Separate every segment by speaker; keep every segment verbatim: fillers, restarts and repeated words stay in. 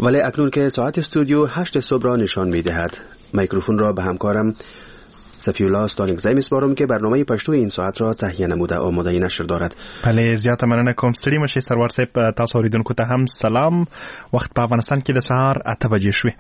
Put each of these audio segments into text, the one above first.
Speaker 1: ولی اکنون که ساعت استودیو هشت صبح را نشان می‌دهد، میکروفون را به همکارم صفی‌الله استالینگزی می‌سپارم که برنامه پښتو این ساعت را تهیه نموده آماده نشر دارد.
Speaker 2: بله، زیاته مننه کوم. ستړي مشي سرور صاحب. تاسو اوریدونکو ته هم سلام. وخت په افغانستان کې د سهار اته بجې شوې.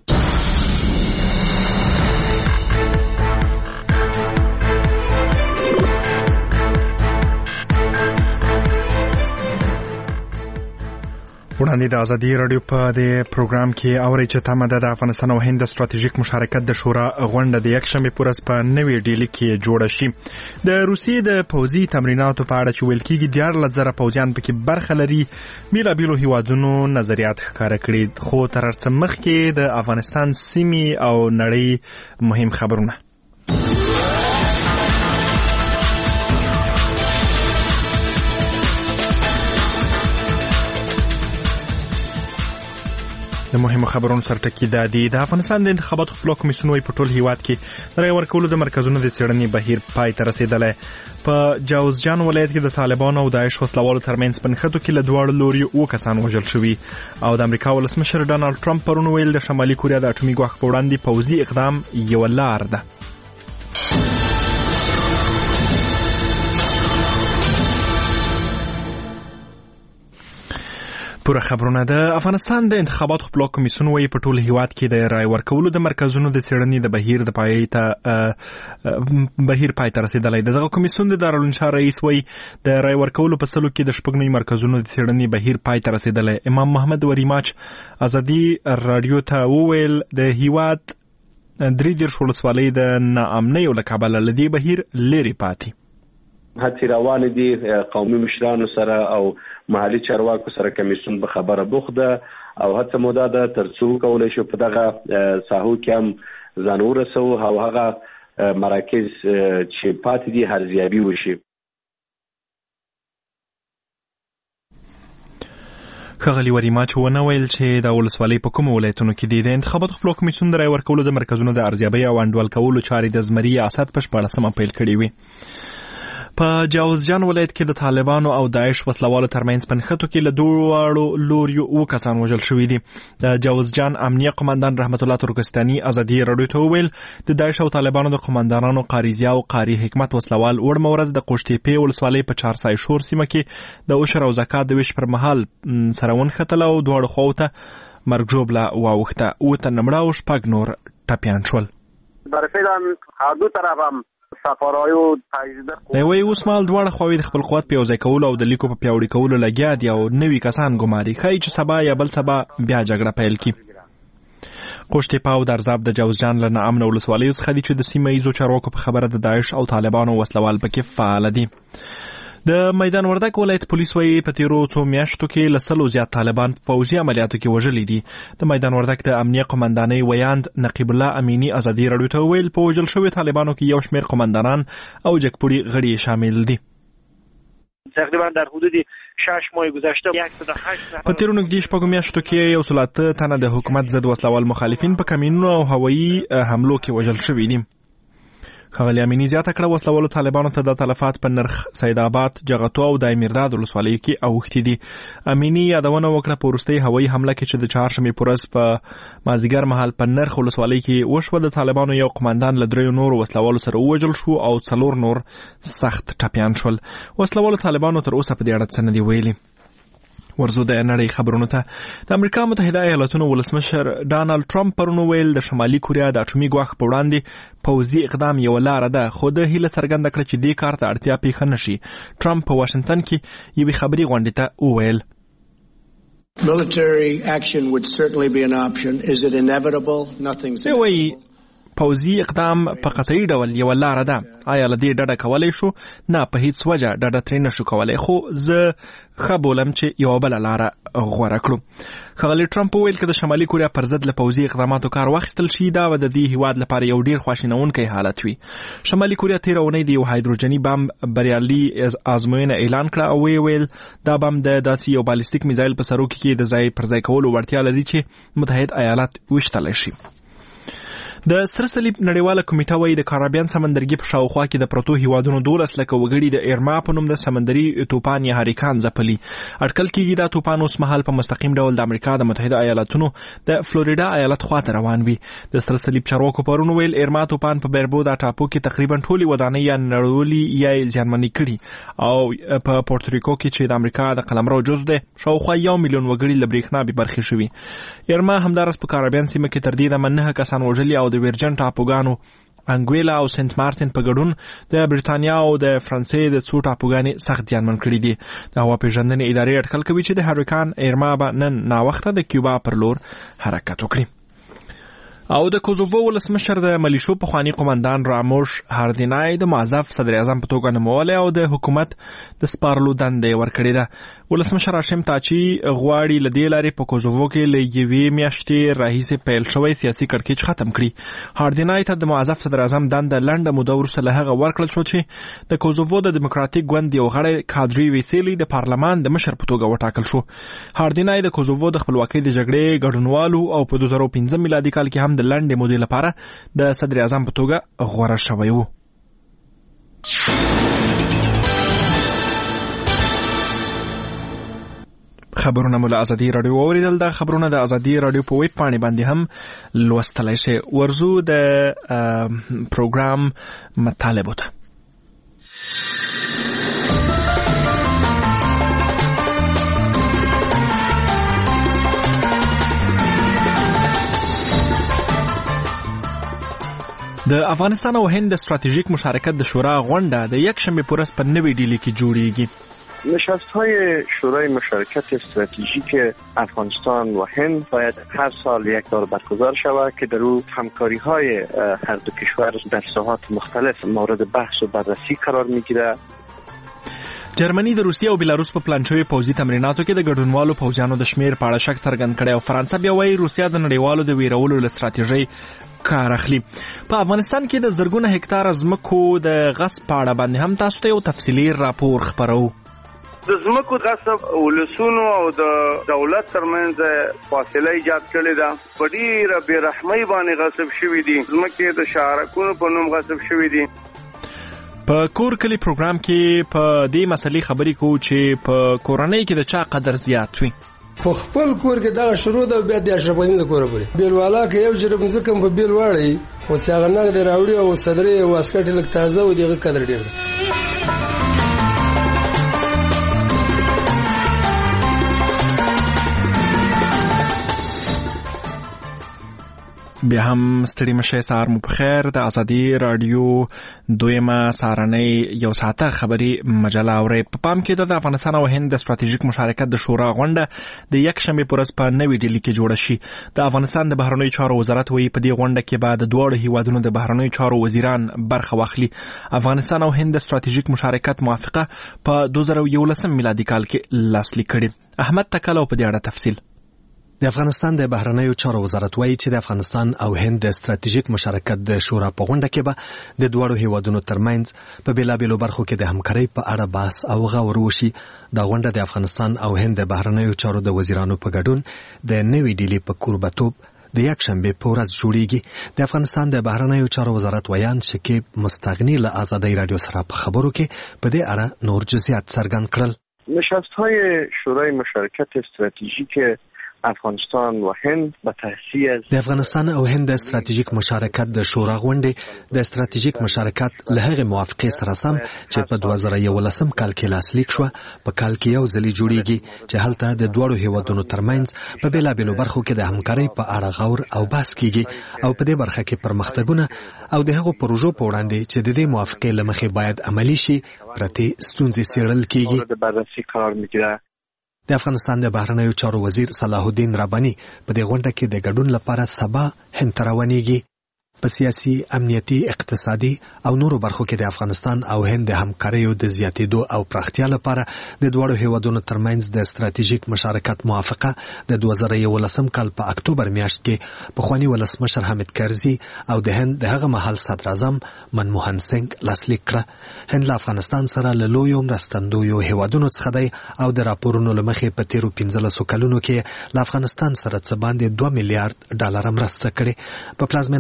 Speaker 2: وړاندې د ازادي رادیو په د پروګرام کې اوري چې تمه ده د افغانستان او هند ستراتیژیک مشارکت د شورا غونډه د یکشنبه پر ورځ په نوې ډیلی کې جوړه شي. د روسیې د پوځي تمریناتو په اړه چې ویل کېږي دیارلس زره پوځیان پکې برخه لري، بیلابیلو هیوادونو نظریات ښکاره کړي. خو تر هر څه مخکې د افغانستان سیمې او نړۍ مهم خبرونه. د مهمو خبرونو سره ټکی دا دی. د افغانستان د انتخاباتو خپلواک کمیسیون وايي په ټول هیواد کې د رای ورکولو د مرکزونو د څېړنې بهیر پای ته رسېدلی. په جوزجان ولایت کې د طالبانو او داعش وسلوالو ترمنځ په نښتو کې له دواړو لوریو اووه کسان وژل شوي. او د امریکا ولسمشر ډانالډ ټرمپ پرون ویل د شمالي کوریا د اټومي ګواښ په وړاندې پوځي اقدام یوه لار ده. پوره خبرونه. د افغانستان د انتخاباتو خپلواک کمیسیون وايي په ټول هیواد کې د رای ورکولو د مرکزونو د څېړنې د بهیر د پای ته بهیر پای ته رسېدلی. دغه کمیسیون د دارالانشا رئیس وايي د رای ورکولو په سلو کې د شپږ نوي مرکزونو د څېړنې بهیر پای ته رسېدلی. امام محمد وریماچ ازادي رادیو ته وویل د هیواد درې دېرش ولسوالۍ د ناامنیو له کبله له دې بهیر لرې پاتې.
Speaker 3: هڅې روانې دي، قومي مشرانو سره او محلي چارواکو سره کمیسیون به خبره بوخت ده او هڅه مو دا ده تر څو کولی شو په دغه ساحو کې هم ځان ورسوو او هغه مراکز چې پاتې دي ارزیابي وشي.
Speaker 2: ښاغلي وریماچ ونه ویل چې د ولسوالۍ په کومو ولایتونو کې دي. د انتخاباتو خپلواک کمیسیون د رای ورکولو د مرکزونو د ارزیابۍ او انډول کولو چارې د زمري ریاست په شپاړسمه پیل کړې وې. په جوزجان ولایت کې د طالبانو او داعش وسلوالو ترمنځ په نښتو کې له دواړو لوریو اووه کسان وژل شوي دي. د جوزجان امنیه قماندان رحمت الله ترکستاني ازادي رادیو ته وویل د داعش او طالبانو د قماندانانو قاری ضیا او قاری حکمت وسلوال وړمه ورځ د قوشتېپې ولسوالۍ په چارسای شور سیمه کې د عشر او زکات د ویش پر مهال سره ونښتل او دواړو خواو ته مرګ ژوبله واوښته. اووه تنه مړه او شپږ نور ټپیان شول. دی وایي اوس مهال دواړه خواوې د خپل قوت په یو ځای کولو او د لیکو په پیاوړي کولو لګیا دي او نوي کسان ګماري. ښایي چې سبا یا بل سبا بیا جګړه پیل کړي. قوشتېپه او درزاب د جوزجان له ناامنه ولسوالیو څخه دي چې د سیمه ییزو چارواکو په خبره د داعش او طالبانو وسلوال پکې فعال دي. د میدان وردګ ولایت پولیس وايي په تیرو څو میاشتو کې له سلو زیات طالبان په پوځي عملیاتو کې وژلي دي. د میدان وردګ د امنیه قماندانۍ ویاند نقیب الله امینی ازادي رادیو ته ویل په وژل شوي طالبانو کې یو شمېر قماندانان او جګپوړي غړي شامل دي.
Speaker 4: تقریبا در حدود شش ماه گذشته صد و هشت
Speaker 2: په تیرو نږدې شپږو میاشتو کې یو سل اته تنه د حکومت ضد وسلوال مخالفین په کمینونو او هوایي حملو کې وژل شوي دي. ښاغلي امینی زیاته کړه وسلوالو طالبانو ته د تلفات په نرخ سید آباد، جغتو او دایمیرداد ولسوالیو کې اوښتي دي. امینی یادونه وکړه په وروستۍ هوایي حمله کې چې د چهارشنبې په ورځ په مازدیګر مهال په نرخ ولسوالۍ کې وشوه د طالبانو یو قماندان له دریو نورو وسلوالو سره ووژل شو او څلور نور سخت ټپیان شول. وسلوالو طالبانو تر اوسه په دې اړه څه نه دي ویلي. ورزو د نړۍ خبرونو ته. د امریکا متحده ایالاتونو ولسمشر ډانالډ ټرمپ پرون ویل د شمالي کوریا د اټومي ګواښ په وړاندې پوځي اقدام یوه لاره ده، خو د هیله څرګنده کړه چې دې کار ته اړتیا پیښه نه شي. ټرمپ په واشنګټن کې یوې خبري غونډې ته وویل
Speaker 5: Military action would certainly be an option. Is it inevitable? Nothing's inevitable.
Speaker 2: پوځي اقدام په قطعي ډول یوه لاره ده. آیا له دې ډډه کولی شو؟ نه، په هیڅ وجه ډډه ترې نه شو کولی، خو زه ښه بولم چې یوه بله لاره غوره کړو. ښاغلي ټرمپ وویل که د شمالي کوریا پر ضد له پوځي اقداماتو کار واخیستل شي دا به د دې هیواد لپاره یو ډیر خواشینونکی حالت وي. شمالي کوریا تېره اونۍ د یو هایدروجني بم بریالي ازموینه اعلان کړه او ویې ویل دا بم د داسې یو بالستیک میزایل په سروکي کې د ځای پر ځای کولو وړتیا لري چې متحد ایالات ویشتلی شي. د سره صلیب نړیواله کمیټه وايي د کارابین سمندرګي په شاوخوا کې د پروتو هیوادونو دولس لکه وګړي د ایرما په نوم د سمندري توپان یا هریکان ځپلي. اټکل کېږي دا توپان اوس مهال په مستقیم ډول د امریکا د متحده ایالاتونو د فلوریډا ایالت خواته روان وي. د سره صلیب چارواکو پرون ویل ایرما توپان په بربودا ټاپو کې تقریبا ټولي ودانۍ یا نړولي یا زیانمنې کړي او په پورتریکو کې چې د امریکا د قلمرو جز ده شاوخوا یو میلیون وګړي له برېښنا بې برخې شوي. ایرما همدارس په کارابین سیمه کې تر دې دمه نهه کسان وژلي او د ویرجن ټاپوګانو انګویلا او سنت مارتن په ګډون د برېټانیا او د فرانسې د څو ټاپوګانې سخت زیانمن کړي دي. د هوا پیژندنې ادارې اټکل کوي چې د هریکان ایرما به نن ناوخته د کیوبا پر لور حرکت وکړي. او د کوزوو ولسمشر د ملیشو پخوانی قومندان راموش هاردینای د معزف صدر اعظم په توګه نومولی او د حکومت د سپارلو دندې ورکړې ده. ولسمشر هاشم تاچي غواړي له دې لارې په کوزوو کې له یوې میاشتې راهیسې پیل شوی سیاسي کړکېچ ختم کړي. هاردینای ته د معزف صدر اعظم دنده لنډه موده وروسته له هغه ورکړل شو چې د کوزوو د دیموکراتیک ګوند یو غړی کادري ویسیلی د پارلمان د مشر په توګه وټاکل شو. هاردینای د کوزوو د خپلواکۍ د جګړې ګډونوالو او په دوه زره پنځه میلادي کال کې هم د لنډې مودې لپاره د صدر اعظم په توګه غوره شوی و. خبرونه مو له ازادي رادیو اوریدل. د خبرونه د ازادي رادیو په ویب پاڼې باندې هم لوستلی شئ. ورزو د پروګرام مطالبو ته. د افغانستان او هند د ستراتیژیک مشارکت د شورا غونډه د یکشنبه په ورځ په نوې ډیلی کې جوړیږي.
Speaker 6: نشست‌های شورای مشارکت استراتژیک افغانستان و هند باید هر سال یک بار برگزار شود که در او همکاری‌های هر دو کشور در ساحات مختلف مورد بحث و بررسی قرار می‌گیرد.
Speaker 2: جرمني د روسیې او بیلاروس په پلان شوي پوځي تمریناتو کې د ګډونوالو پوځیانو د شمیر په اړه شک څرګند کړی او فرانسه بیا وایي روسیا د نړیوالو د ویرولو له ستراتیژۍ کار اخلي. په افغانستان کې د زرګونه هکتار ځمکو د غصب په اړه باندې هم تاسو ته یو تفصیلي راپور خپرو.
Speaker 7: د ځمکو غصب ولسونو او د دولت ترمنځ فاصله ایجاد کړې ده. په ډېره بې رحمۍ باندې غصب شوي دي. ځمکې د شهرکونو په نوم غصب شوي دي.
Speaker 2: په کور کلی پروګرام کې په دې مسلې خبرې کوو چې په کورنۍ کې د چا قدر زیات وي.
Speaker 8: په خپل کور کې دا شروع ده بیا د اشرفین د کور پورې بیلوالا کې یو جرب ځکه په بیل واړی او څنګه نه د راوړي او صدرې او اسکټ لک تازه و دغه قدر ډیر. بیا هم ستړي مشه سهار مو په خیر. د ازادي رادیو دویمه سهارنۍ یو ساعته خبري مجله اورئ. په پام کې د افغانستان او هند د ستراتیژیک مشارکت د شورا غونډه د یکشنبه په ورځ په نوې ډیلی کې جوړه شي. د افغانستان د بهرنیو چارو وزارت وایي په دې غونډه کې به د دواړو هیوادونو د بهرنیو چارو وزیران برخه واخلي. افغانستان او هند د ستراتیژیک مشارکت موافقه په دوه زره یولسم میلادي کال کې لاسلیک کړې. احمد تکل په دې اړه تفصیل.
Speaker 9: د افغانستان د بهرنیو چارو وزارت وایي چې د افغانستان او هند د ستراتیژیک مشارکت د شورا په غونډه کې به د دوړو هیوادونو ترمنځ په بیلابیلو برخو کې د همکارۍ په اړه بحث او غور وشي. دا غونډه د افغانستان او هند د بهرنیو چارو د وزیرانو په ګډون د نوې ډیلی په کوربتوب د یکشنبه په ورځ جوړیږي. د افغانستان د بهرنیو چارو وزارت ویان شکیب مستغنی له ازادي رادیو سره په خبرو کې په دې اړه نور جزئیات څرګند کړل.
Speaker 6: نشست‌های شورای مشارکت استراتژیک افغانستان و هند به تحصیل از
Speaker 9: د افغانستان او هند د استراتیژیک مشارکت د شورا غونډې د استراتیژیک مشارکت له هغه موافقې سره سم چې په دوه زره یولسم کال کې لاسلیک شو په کال کې یو ځلې جوړیږي چې هلته د دوړو هیوادونو ترمنځ په بیلابیلو برخو کې د همکارۍ په اړه غور او بحث کیږي او په دې برخه کې پرمختګونه او د هغو پروژو په وړاندې چې د دې موافقې له مخې باید عملي شي پرته ستونزې څیړل کیږي.
Speaker 6: د بررسی قرار میگیره.
Speaker 9: د افغانستان د بهرنیو چارو وزیر صلاح الدین رباني په دې غونډه کې د ګډون لپاره سبا هند ته روانېږي. په سیاسي، امنیتي، اقتصادي او نورو برخو کې د افغانستان او هند د همکاریو د زیاتېدو او پراختیا لپاره د دوړو هیوادونو ترمنځ د استراتیژیک مشارکت موافقه د دوه زره یولسم کال په اکتوبر میاشت کې پخوانی ولسمشر حامد کرزي او د هند د هغه مهال صدر اعظم منموهن سنگ لاسلیک کړه. هند له افغانستان سره له لویو مرستندویو هیوادونو څخه دی او د راپورونو له مخې په تیرو پنځلسو کلونو کې له افغانستان سره څه باندې دوه میلیارډ ډالر مرسته کړې. په پلازمینه کابل کې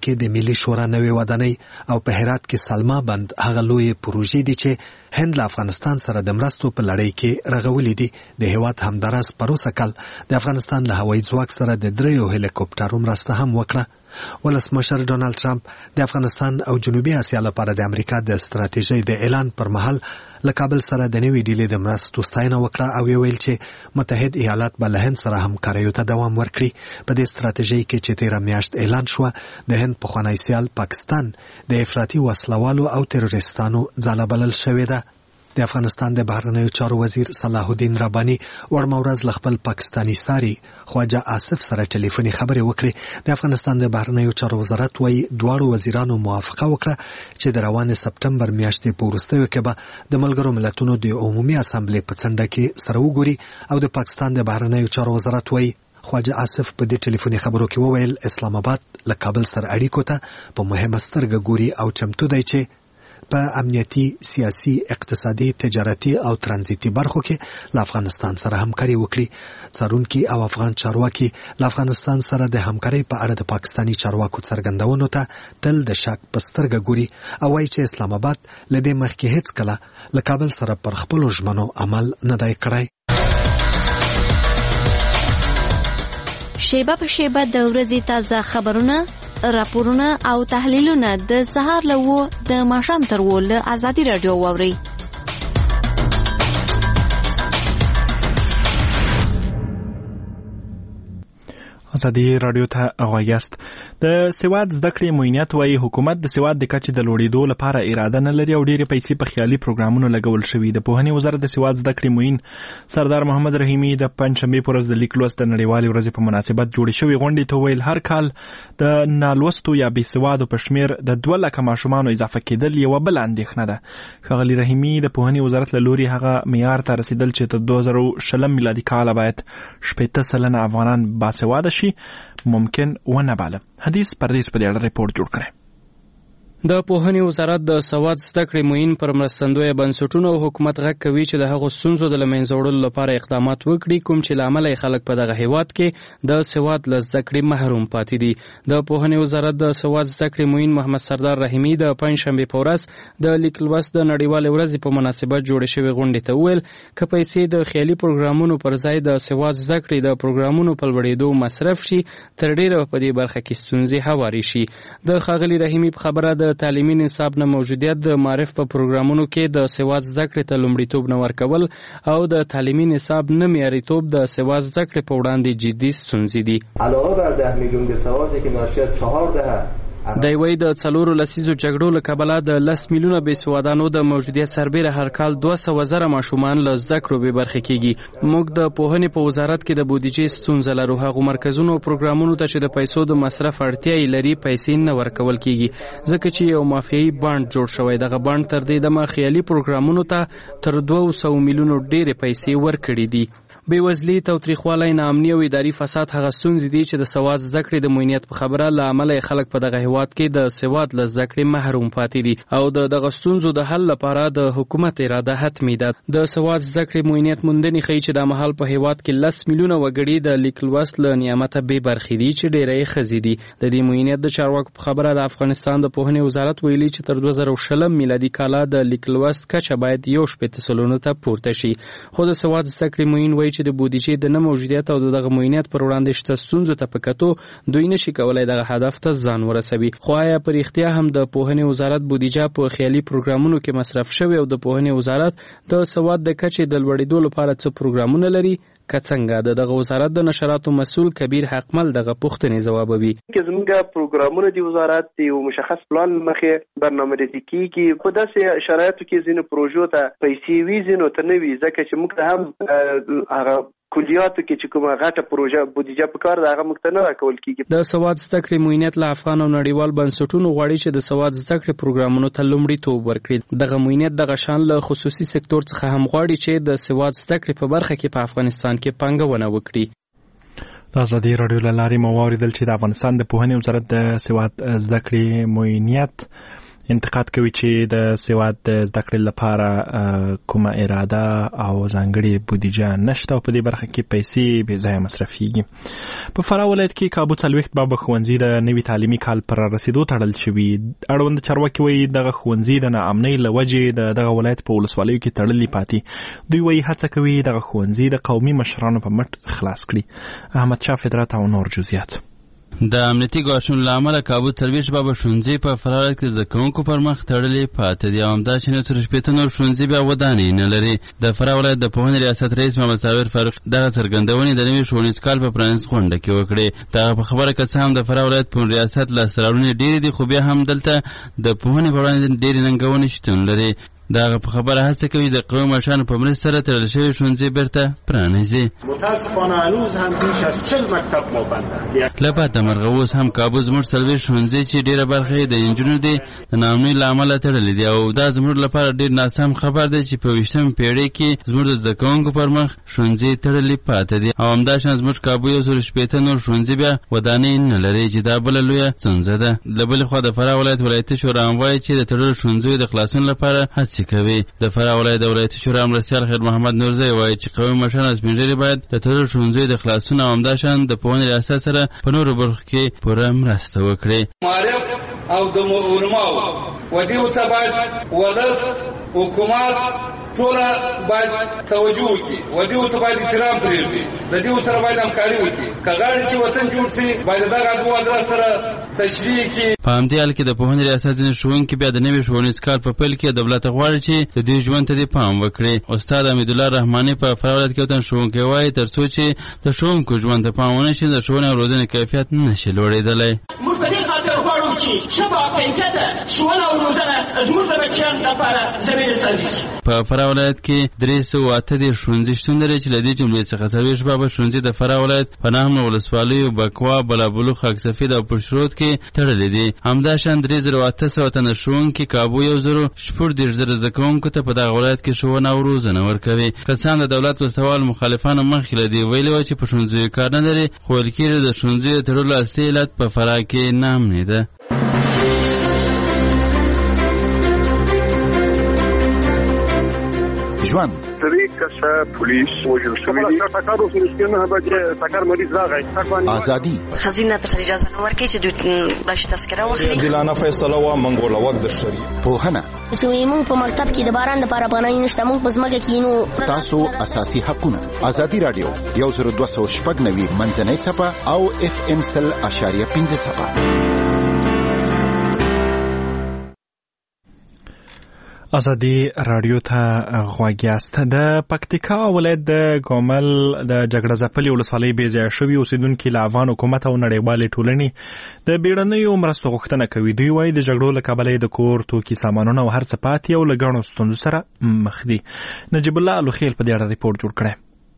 Speaker 9: کې د ملي شورا نوې ودانۍ او په هرات کې سلما بند هغه لوی پروژې دي چې هند له افغانستان سره د مرستو په لړۍ کې رغولې دي. د هیواد همداراز پروسه کال د افغانستان له هوایي ځواک سره د دریو هلیکوپټرو مرسته هم وکړه. ولسمشر ډونالد ټرمپ د افغانستان او جنوبي اسیا لپاره د امریکا د ستراتیژۍ د اعلان پر مهال له کابل سره د نوې ډیلې د مرستو ستاینه وکړه او ویل چې متحد ایالات به له هند سره همکاریو ته دوام ورکړي. په دې ستراتیژۍ کې چې تیره میاشت اعلان شوه د هند پخوانی سیال پاکستان د افراطي وسلوالو او تروریستانو ځاله بلل شوې ده. د افغانستان د بهرنیو چارو وزیر صلاح الدین رباني وړمه ورځ له خپل پاکستانی ساري خواجه آصف سره ټلیفوني خبرې وکړې. د افغانستان د بهرنیو چارو وزارت وايي دواړو وزیرانو موافقه وکړه چې د روانې سپټمبر میاشتې په وروستیو کې به د ملګرو ملتونو د عمومي اسامبلې په څنډه کې سره وګوري. او د پاکستان د بهرنیو چارو وزارت وايي خواجه آصف په دې ټلیفوني خبرو کې وویل اسلام آباد له کابل سره اړیکو ته په مهمه سترګه ګوري او چمتو دی چې په امنیتي، سیاسي، اقتصادي، تجارتي او ترانزیتي برخو کې له افغانستان سره همکاري وکړي. څارونکي او افغان چارواکي له افغانستان سره د همکاري په اړه د پاکستانی چارواکو څرګندونو ته تل د شک په سترګه ګوري او وايي چې اسلام آباد له دې مخکې هیڅ کله له کابل سره پر خپلو ژمنو عمل نه دی کړی.
Speaker 10: شیبه په شیبه د ورځې تازه خبرونه، راپورونه او تحلیلونه د سهار له و د ماښام تر و له ازادي راډیو واورئ.
Speaker 2: ازادي راډیو ته غوږ یاست. د سواد زده کړې معینیت وايي حکومت د سواد د کچې د لوړېدو لپاره اراده نه لري او ډېرې پیسې په خیالي پروګرامونو لګول شوي. د پوهنې وزارت د سواد زده کړې معین سردار محمد رحیمي د پنځشنبې په ورځ د لیک لوست د نړیوالې ورځې په مناسبت جوړې شوې غونډې ته ویل هر کال د نالوستو یا بې سوادو په شمېر د دوه لکه ماشومانو اضافه کېدل یوه بله اندېښنه ده. ښاغلي رحیمي د پوهنې وزارت له لوري هغه معیار ته رسیدل چې تر دوه زره شلم میلادي کاله باید شپېته سلنه افغانان باسواده شي ممکن ونه باله. حدیث پردیس په دې اړه ریپورت جوړ کړی.
Speaker 11: د پوهنې وزارت د سواد زده کړې معین پر مرستندویه بنسټونو او حکومت غږ کوي چې د هغو ستونزو د له منځه وړلو لپاره اقدامات وکړي کوم چې له امله یې خلک په دغه هیواد کې د سواد له زده کړې محروم پاتې دي. د پوهنې وزارت د سواد زده کړې معین محمد سردار رحیمي د پنځشنبې په ورځ د لیک لوست د نړیوالې ورځې په مناسبت جوړې شوې غونډې ته وویل که پیسې د خیالي پروګرامونو پر ځای د سواد زده کړې د پروګرامونو په لوړېدو مصرف شي تر ډېره په دې برخه کې ستونزې هوارې شي. د ښاغلي رحیمي په خبره د تعلیمي نصاب نه موجودیت د معرف په پروګرامونو کې د سواد زده کړې ته لومړیتوب نه ورکول او د تعلیمي نصاب نه معیاریتوب د سواد زده کړې په وړاندې جدي ستونزې دي.
Speaker 12: علاوه بر ده میلیون به سوادی که ناشی از چهار دهه
Speaker 11: د یوې د څلورو لسیزو جګړو له کبله د لس میلیونه بې سوادانو د موجودیت سربیره هر کال دوه سوه زره ماشومان له زده کړو بې برخې کېږي. موږ د پوهنې په وزارت کې د بودیجې ستونزه لرو. هغو مرکزونو او پروګرامونو ته چې د پیسو د مصرف اړتیا یې لري پیسې نه ورکول کېږي ځکه چې یو مافیایي بانډ جوړ شوی. دغه بانډ تر دې دمه خیالي پروګرامونو ته تر دوه سوه میلیونو ډېرې پیسې ورکړي دي. بېوزلي، تاوتریخوالی، ناامني او اداري فساد هغه ستونزې دي چې د سواد زده کړې د معینیت په خبره له امله یې خلک په دغه هیواد کې د سواد له زده کړې محروم پاتې دي او د دغه ستونزو د حل لپاره د حکومت اراده حتمي ده. د سواد زده کړې معینیت موندنې ښیي چې دا مهال په هیواد کې لس میلیونه وګړي د لیک لوست له نعمته بې برخې دي چې ډېری یې ښځې دي. د دې معینیت د چارواکو په خبره د افغانستان د پوهنې وزارت ویلي چې تر دوه زره شلم میلادي کاله د لیک لوست کچه باید یو شپېته سلنو ته پورته شي. خو د سواد زده کړې معین وایي چې د بودیجې د نه موجودیت او دغه معینیت پر وړاندې شته ستونزو ته په کتو دوی نشي کولی دغه هدف ته ځان ورسوي. خو آیا په رښتیا هم د پوهنې وزارت بودیجه په خیالي پروګرامونو کې مصرف شوی او د پوهنې وزارت د سواد د کچې د لوړېدو لپاره څه پروګرامونه لري؟ که څنګه د دغه وزارت د نشراتو مسؤل کبیر حقمل دغه پوښتنې ځوابوي.
Speaker 6: که زموږ پروګرامونه د وزارت یو مشخص پلان مخې برنامه‌ریزي کیږي په داسې شرایطو کې ځینو پروژو ته پیسې وي ځینو ته نه وي ځکه چې موږ ته هم هغه کلیاتو کې چې کومه غټه پروژه بودیجه په کار ده هغه موږ ته نه راکول کېږي.
Speaker 11: د سواد زده کړې معینیت له افغان او نړیوال بنسټونو غواړي چې د سواد زده کړې پروګرامونو ته لومړیتوب ورکړي. دغه معینیت دغه شان له خصوصي سکتور څخه هم غواړي چې د سواد زده کړې په برخه کې په افغانستان کې پانګونه وکړي.
Speaker 2: د ازادي راډیو له لارې مو واورېدل چې د افغانستان د پوهنې وزارت د سواد زده کړې معینیت انتقاد کوي چې د سواد د زده کړې لپاره کومه اراده او ځانګړې بودیجه نشته او په دې برخه کې پیسې بې ځایه مصرفېږي. په فراه ولایت کې کابو څلوېښت بابه ښوونځي د نوي تعلیمي کال پر رسېدو تړل شوي. اړوند چارواکي وایي دغه ښوونځي د ناامنۍ له وجې د دغه ولایت په ولسوالیو کې تړلي پاتې. دوی وایي هڅه کوي دغه ښوونځي د قومي مشرانو په مټ خلاص کړي. احمد شاه فدرت او نور جزئیات.
Speaker 13: د امنیتي ګواښونو له امله کابو څلوېښت بابه ښوونځي په فراه ولایت کې زده کوونکو پر مخ تړلي پاتې دي او همداسې نور څلور شپېته نور ښوونځي بیا ودانۍ نه لري. د فراه ولایت د پوهنې ریاست رئیس محمد صابر فاروق دغه څرګندونې د نوي ښوونیز کال په پرانیست غونډه کې وکړې. دغه په خبره که څه هم د فراه ولایت پوهنې ریاست لاسته راوړنې ډېرې دي، خو بیا هم دلته د پوهنې په وړاندې ډېرې ننګونې شتون لري. دغه په خبره هڅه کوي د قومي مشرانو په مرسته سره تړل شوي ښوونځي بیرته پرانیزي.
Speaker 14: متاسفانه هنوز هم بیش از چهل مکتب ما بنده.
Speaker 13: له باده مرغه اوس هم کابو زموږ څلوېښت ښوونځي چې ډېره برخه یې د نجونو دي د ناامنۍ له امله تړلي دي او دا زموږ لپاره ډېر ناسم خبر دی چې په ویشتمه پېړۍ کې زموږ د زده کوونکو پر مخ ښوونځي تړلي پاتې دي او همداشان زموږ کابو یو سل شپېته نور ښوونځي بیا ودانۍ نه لري چې دا بله لویه ستونزه ده. له بلې خوا د فراه ولایت ولایتي شورا هم وایي چې د تړلو ښوونځیو د خلاصون لپاره هڅې کوي. د فراه ولایت د ولایتي شورا مرستیال خیر محمد نورزی وایي چې قومي مشران او سپین ږیري باید د تړلو ښوونځیو د خلاصون او همداشان د پوهنې ریاست سره په نورو برخو کې پوره مرسته وکړي.
Speaker 15: معارف او د علماو ودیو ته باید ولس حکومت ټوله باید توجه وکړي، ودیو ته باید احترام پرېږدي، د دیو سره باید همکاري وکړي. که غواړي چې وطن جوړ شي باید دغه دوه ادرس سره تشریح کړي.
Speaker 13: په همدې حال کې د پوهنې ریاست ځینې ښوونکي بیا د نوي ښوونیز کال په پیل کې دولت غواړي چې د دوی ژوند ته دې پام وکړي. استاد حمیدالله رحماني په فراه ولایت کې وطن ښوونکی وایي تر څو چې د ښوونکو ژوند ته پام ونه شي د ښوونې او روزنې کیفیت نه شي لوړېدلی.
Speaker 16: موږ په دې خاطر غواړو چې ښه باکیفیته ښوونه او روزنه زموږ د بچیانو لپاره زمینه سازي شي.
Speaker 13: په فراه ولایت کې درې سوه اته دېرش ښوونځي شتون لري چې له دې جملې څخه څلوېښت بابه ښوونځي د فراه ولایت په نهمه ولسوالیو بکوا، بلابلوخ، خاکسفید او پشترود کې تړلي دي. همداشان درې زره اته سوه تنه ښوونکي کابو یو زرو شپږ دېرش زره زده کوونکو ته په دغه ولایت کې ښوونه او روزنه ورکوي. کسان د دولت وسوال مخالفانو مخکې له دې ویلي وه چې په ښوونځیو کار نه لري، خو ویل کېږي د ښوونځیو تړلو اصلي علت په فراه کې ناامني ده.
Speaker 17: ژوند
Speaker 7: درې کسه پولیس وژل شوي دي. ټکر اوس رښتیا نه بچې ټکر مریض راغی.
Speaker 17: ازادي
Speaker 18: خزینه ته اجازه نه ورکړي چې دوی بش تذکره واخلي.
Speaker 19: عادلانه فیصله و منګوله وخت د شری
Speaker 17: پوهنه
Speaker 20: زموږ په مکتب کې د باران لپاره پناه نشته، موږ په ځمکه کې نو
Speaker 17: تاسو اساسي حقونه. ازادي رادیو یو زر دوه سوه شپږ نوي منځنۍ څپه او اف ام سل اشاریه پنځه څپه.
Speaker 2: ازادي رادیو ته غوږ یاست. د پکتیکا ولایت د ګومل د جګړه ځپلې ولسوالۍ بې ځایه شوي اوسېدونکي له افغان حکومت او نړیوالې ټولنې د بیړنیو مرستو غوښتنه کوي. دوی وایي د جګړو له کبله د کور توکي سامانونه او هر څه پاتې او له ګڼو ستونزو سره مخ دي. نجیب الله الوخیل په دې اړه ریپورټ جوړ کړی.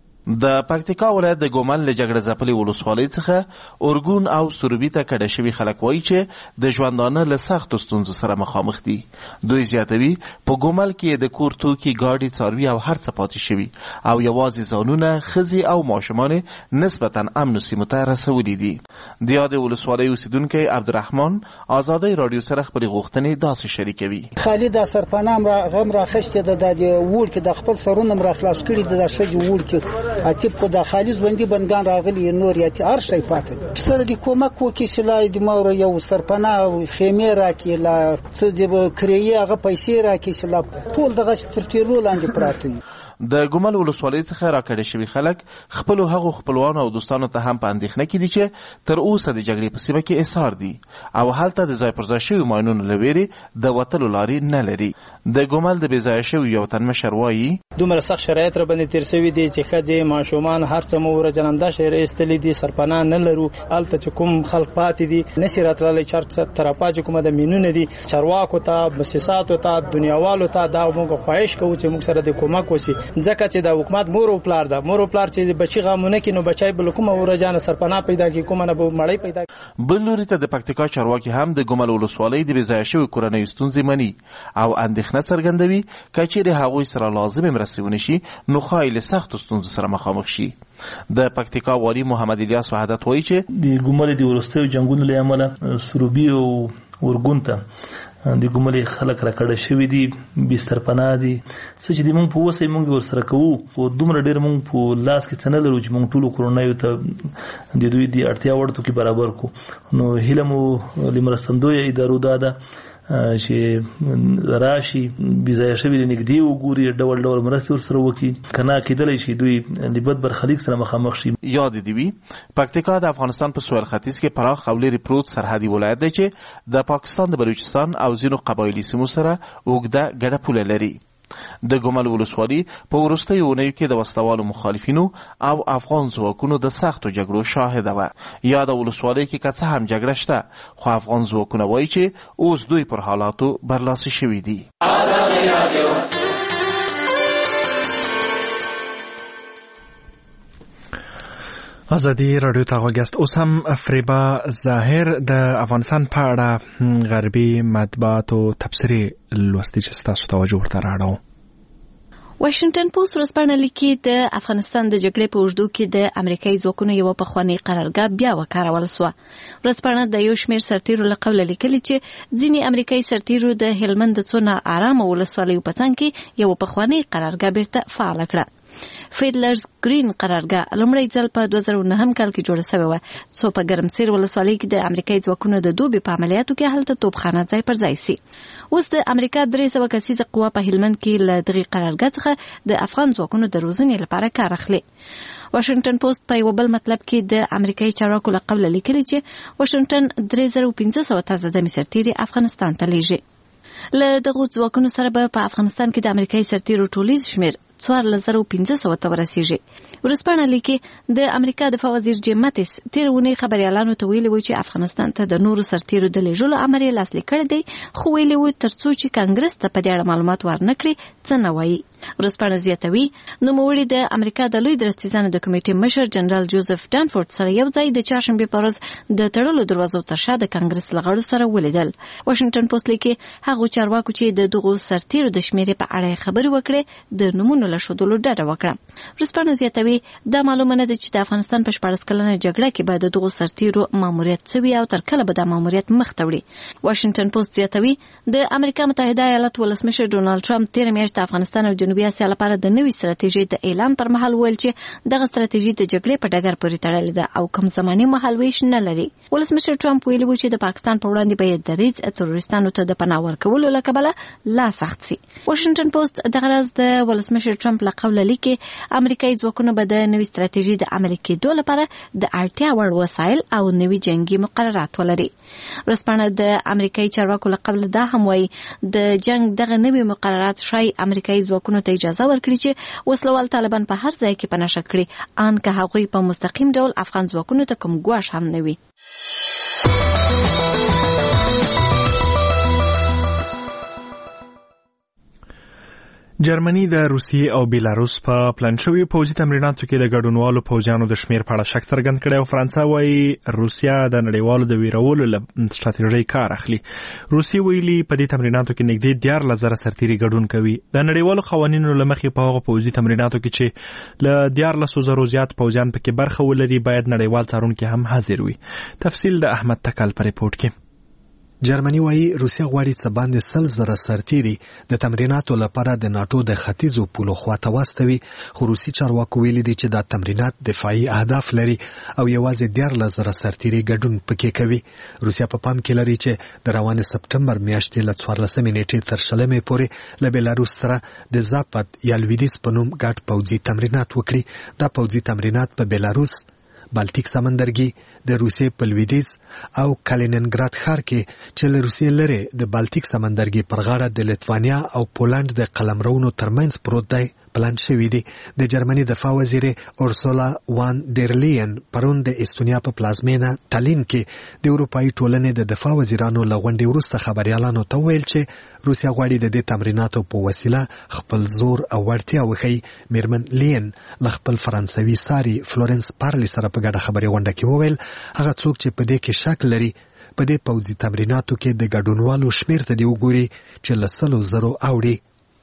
Speaker 21: د پکتیکا ولایت د ګومل له جګړه ځپلې ولسوالۍ څخه اورګون او سروبي ته کډه شوي خلک وایي چې د ژوندانه له سختو ستونزو سره مخامخ دي. دوی زیاتوي په ګومل کې د کور توکي، ګاډي، څاروي او هر څه پاتې شوي او یوازې ځانونه، ښځې او ماشومان نسبتا امنو سیمو ته رسولي دي. د یادې ولسوالۍ اوسېدونکی عبدالرحمن ازادۍ راډیو سره خپلې غوښتنې داسې شریکوي.
Speaker 22: خالي د سرپناه غم راخښتې ده، د وول کې د خپل سرونه م راخلاص کړي د ښځې وول کې اتیب خو د خالص باندې بندګان راغلي نور یاتي هر شی پاتې څه د کومک وکي سلای د مور یو سرپناه خیمه راکې لا څه د کریه هغه پیسې راکې سلا ټول دغه ترټیلو لاندې پراته.
Speaker 21: د ګومل ولسوالۍ څخه راکړې شوي خلک خپل هغو خپلوانو او دوستانو ته هم په اندېښنه کې دي چې تر اوسه د جګړې په سیمه کې ایثار دي او هلته د ځای پر ځای شوي ماینونو له ویرې د وتلو لارې نه لري. د ګومل د بې ځایه شوي یو تن مشر وایي
Speaker 23: دومره سخت شرایط را باندې تېر شوي دي چې ښځې ماشومان هر څه مو ورجنمده شی ایستلي دي، سرپناه نه لرو. هلته چې کوم خلک پاتې دي نشي راتللی طرفه چې کومه د مینونه دي چارواکو ته، مؤسساتو ته، دنیاوالو ته دا موږ خواهش کوو چې موږ سره د کومک وشي، ځکه چې د حکومت مور او پلار ده. مور او پلار چې بچي غمونه کې نو بچای بل کومه ورجانه سرپناه پیدا کی کومه نه مړی پیدا.
Speaker 21: بل لوري ته د پکتیکا چارواکي هم د ګومل ولسوالۍ د بې ځایه شوي کورنیو ستونزې مني او اندېښنه څرګندوي که چیرې هغوی سره لازمې مرستې ونه شي نو ښایي له سختو ستونزو سره مخامخ شي. د پکتیکا والي محمد الیاس وحدت وایي چې
Speaker 24: د ګومل د وروستیو جنګونو له امله سروبي او ورګون ته
Speaker 1: د ګوملې خلک راکړه شوي دي، بستر پناه دي، څه چې د موږ په اوسه موږ ورسره کوو، خو دومره ډېر موږ په لاس کې څه نه لرو چې موږ ټولو کورنیو ته د دوی د اړتیا وړ توکي برابر کړو. نو هیله مو له مرستندویه ادارو دا ده چې راشي بځای شوي د نږدې وګوري، ډول ډول مرستې ورسره وکړي، که نه کېدلی شي دوی د بد برخلیک سره مخامخ شي.
Speaker 21: یاد دې وي پکتیکا د افغانستان په سویل ختیځ کې پراخ او لرې پروت سرحدي ولایت دی چې د پاکستان د بلوچستان او ځینو قبایلي سیمو سره اوږده ګډه پوله لري. د ګومل ولسوالي په وروستیو اونیو کې د وسلوالو مخالفینو او افغان ځواکونو د سختو جګړو شاهده وه. یا د ولسوالۍ کې که څه هم جګړه شته، خو افغان ځواکونه وایي چې اوس دوی پر حالاتو برلاسي شوي دي.
Speaker 2: ازادي رادیو ته غوږیاست. اوس هم فریبا ظاهر د افغانستان په اړه غربي مطبوعاتو تبصرې لوستي چې ستاسو توجه ورته رااړوم.
Speaker 10: واشنگټن پوسټ ورځپاڼه لیکي د افغانستان د جګړې په اوږدو کې د امریکایي ځواکونو یوه پخوانۍ قرارګاه بیا وکارول سوه. ورځپاڼه د یو شمېر سرتیرو له قوله لیکلي چې ځینې امریکایي سرتیرو د هلمند د څو ناارامه ولسوالیو په څنګ کې یوه پخوانۍ قرارګاه بیرته فعاله کړه. فیډلرز ګرین قرارګاه لومړی ځل په دوه زره نهم کال کې جوړه شوې وه، څو په ګرمسیر ولسوالۍ کې د امریکایي ځواکونو د دوبي په عملیاتو کې هلته توپخانه ځای پر ځای سي. اوس د امریکا درې سوه کسیزه قوه په هلمند کې له دغې قرارګاه څخه د افغان ځواکونو د روزنې لپاره کار اخلي. واشنگټن پوسټ په یو بل مطلب کې د امریکایي چارواکو له قوله لیکلي چې واشنگټن درې زره پنځه سوه تازه دمې سرتیري افغانستان ته لیږي. له دغو ځواکونو سره به په افغانستان کې د امریکایي سرتیرو ټولیز شمېر څوارلس زره پنځه سوه ته ورسیږي. ورځپاڼه لیکي د امریکا دفاع وزیر جیم ماتیس تېره اونۍ خبریالانو ته ویلي و چې افغانستان ته د نورو سرتیرو د لیږلو امر یې لاسلیک کړی دی، خو ویلي و تر څو چې کانګرس ته په دې اړه معلومات ورنه کړي څه نه وایي. ورځپاڼه زیاتوي نوموړي د امریکا د لوی درستیزانو د کمیټې مشر جنرال جوزف ډانفورد سره یو ځای د چهارشنبې په ورځ د تړلو دروازو تر شا د کانګرس له غړو سره ولیدل. واشنګټن پوسټ لیکي هغو چارواکو چې د دغو سرتیرو د شمېرې په اړه خبرې وکړې د نومونو له ښودلو ډډه وکړه. ورځپاڼه زیاتوي دا معلومه نه ده چې د افغانستان په شپاړس کلنه جګړه کې به د دغو سرتیرو ماموریت څه وي او تر کله به دا ماموریت مخ ته وړي. واشنګټن پوسټ زیاتوي د امریکا متحده ایالات ولسمشر ډونالډ ټرمپ تېره میاشت د افغانستان او جنوبي اسیا لپاره د نوې ستراتیژۍ د اعلان پر مهال ویل چې دغه ستراتیژي د جګړې په ډګر پورې تړلې ده او کوم زماني مهالویش نه لري. ولسمشر ټرمپ ویلي و چې د پاکستان په وړاندې باید دریځ تروریستانو ته د پناه ورکولو له کبله لا سخت سي. واشنګټن پوسټ دغه ورځ د ولسمشر ټرمپ له قوله لیکي امریکایي ځواکونه به د نوې ستراتیژي د عملي کېدو لپاره د اړتیا وړ وسایل او نوي جنگي مقررات ولري. ورځپاڼه د امریکایي چارواکو له قبله دا هم وایي د جنگ دغه نوي مقررات ښایي امریکایي ځواکونو ته اجازه ورکړي چې وسلوال طالبان په هر ځای کې پناه کړي، ان که هغوی په مستقیم ډول افغان ځواکونو ته کوم ګواښ هم نه وي.
Speaker 2: جرمني د روسیې او بیلاروس په پلان شوي پوځي تمریناتو کې د ګډونوالو پوځیانو د شمېر په اړه شک څرګند کړی او فرانسه وایي روسیه د نړیوالو د ویرولو له ستراتیژۍ کار اخلي. روسیې ویلي په دې تمریناتو کې نږدې دیارلس زره سرتیري ګډون کوي. د نړیوالو قوانینو له مخې په هغو پوځي تمریناتو کې چې له دیارلسو زرو زیات پوځیان پکې برخه ولري باید نړیوال څارونکي هم حاضر وي. تفصیل د احمد تکل په ریپورت کې.
Speaker 9: جرمني وایي روسیه غواړي څه باندې سل زره سرتیري د تمریناتو لپاره د ناتو د ختیځو پولو خواته واستوي، خو روسي چارواکو ویلي دي چې دا تمرینات دفاعي اهداف لري او یوازې دیارلس زره سرتیري ګډون پکې کوي. روسیه په پام کې لري چې د روانې سپټمبر میاشتې له څوارلسمې نیټې تر شلمې پورې له بیلاروس سره د زاپد یا لویدیځ په نوم ګډ پوځي تمرینات وکړي. دا پوځي تمرینات په بیلاروس، بالتیک سمندرګي، د روسیې په لویدیځ او کالینینګراد ښار کې چې له روسیې لرې د بالتیک سمندرګي پر غاړه د لیتوانیا او پولند د قلمرونو ترمنځ پروت دی پلان شوی دی. د جرمني دفاع وزیر اورسولا وان ډیر لین پرون د استونیا په پلازمینه تالین کې د اروپایي ټولنې د دفاع وزیرانو له غونډې وروسته خبریالانو ته ویل چې روسیا غواړي د دې تمریناتو په وسیله خپل زور او وړتیا وښیي. میرمن لین له خپل فرانسوي ساري فلورنس پارلی سره په ګډه خبري غونډه کې وویل هغه څوک چې په دې کې شک لري په دې پوځي تمریناتو کې د ګډونوالو شمېر ته دی وګوري چې له سلو زرو اوړي.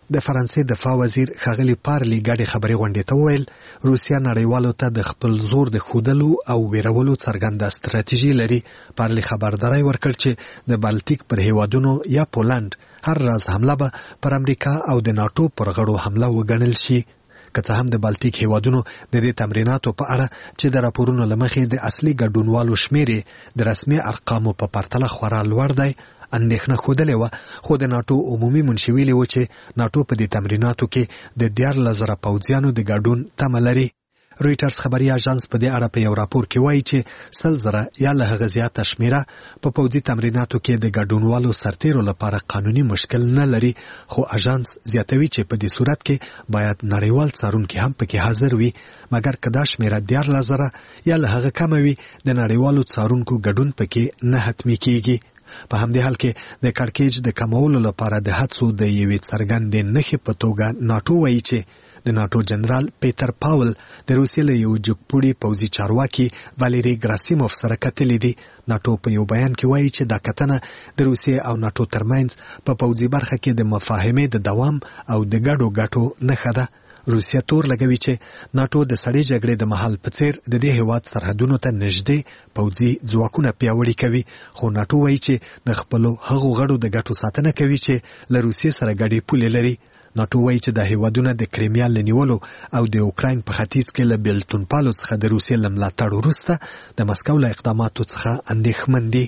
Speaker 9: د فرانسې دفاع وزیر ښاغلي پارلی ګډې خبرې غونډې ته وویل روسیا نړیوالو ته د خپل زور د ښودلو او ویرولو څرګنده ستراتیژي لري. پارلی خبرداری ورکړ چې د بالټیک پر هیوادونو یا پولند هر راز حمله به پر امریکا او د ناتو پر غړو حمله وګڼل شي. که څه هم د بالټیک هیوادونو د دې تمریناتو په اړه چې د راپورونو له مخې د اصلي ګډونوالو شمیر د رسمي ارقامو په پرتله خورا لوړ دی، اندېښنه ښودلې وه، خو د ناټو عمومي منشي ویلي و چې ناټو په دې تمریناتو کې د دیارلس زره پوځیانو د ګډون تمه لري. رویټرز خبري اژانس په دې اړه په یو راپور کې وایي چې سل زره یا له هغه زیاته شمیره په پوځي تمریناتو کې د ګډونوالو سرتیرو لپاره قانوني مشکل نه لري، خو اژانس زیاتوي چې په دې صورت کې باید نړیوال څارونکي هم پکې حاضر وي، مګر که دا شمیره دیارلس زره یا له هغه کمه وي د نړیوالو څارونکو ګډون پکې نه حتمي کیږي. په همدې حال کې د کړکېچ د کمولو لپاره د هڅو د یوې څرګندې نښې په توګه ناټو وایي چې د ناټو جنرال پیټر پاول د روسیې له یو جګپوړي پوځي چارواکي والری ګراسیموف سره کتلې دي. ناټو په یو بیان کې وایي چې دا کتنه د روسیې او ناټو ترمنځ په پوځي برخه کې د مفاهمې د دوام او د ګډو ګټو نښه ده. روسیا تور لګوي چې ناټو د سړې جګړې د مهال په څیر د دې هیواد سرحدونو ته نږدې پوځي ځواکونه پیاوړي کوي، خو ناټو وایي چې د خپلو هغو غړو د ګټو ساتنه کوي چې له روسیې سره ګډې پولې لري. ناټو وایي چې د هیوادونه د کریمیا له نیولو او د اوکراین په ختیځ کې له بیلتون پالو څخه د روسیې له ملاتړ وروسته د مسکو له اقداماتو څخه اندېښمن دي.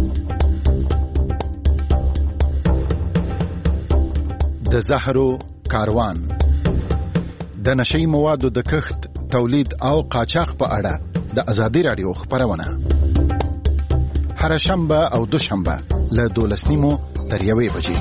Speaker 17: د زهرو کاروان د نشئی موادو د کښت، تولید او قاچاق په اړه د ازادي راډیو خبرونه هر شنبه او دوشنبه له دولس نیمو تر یوې بجې.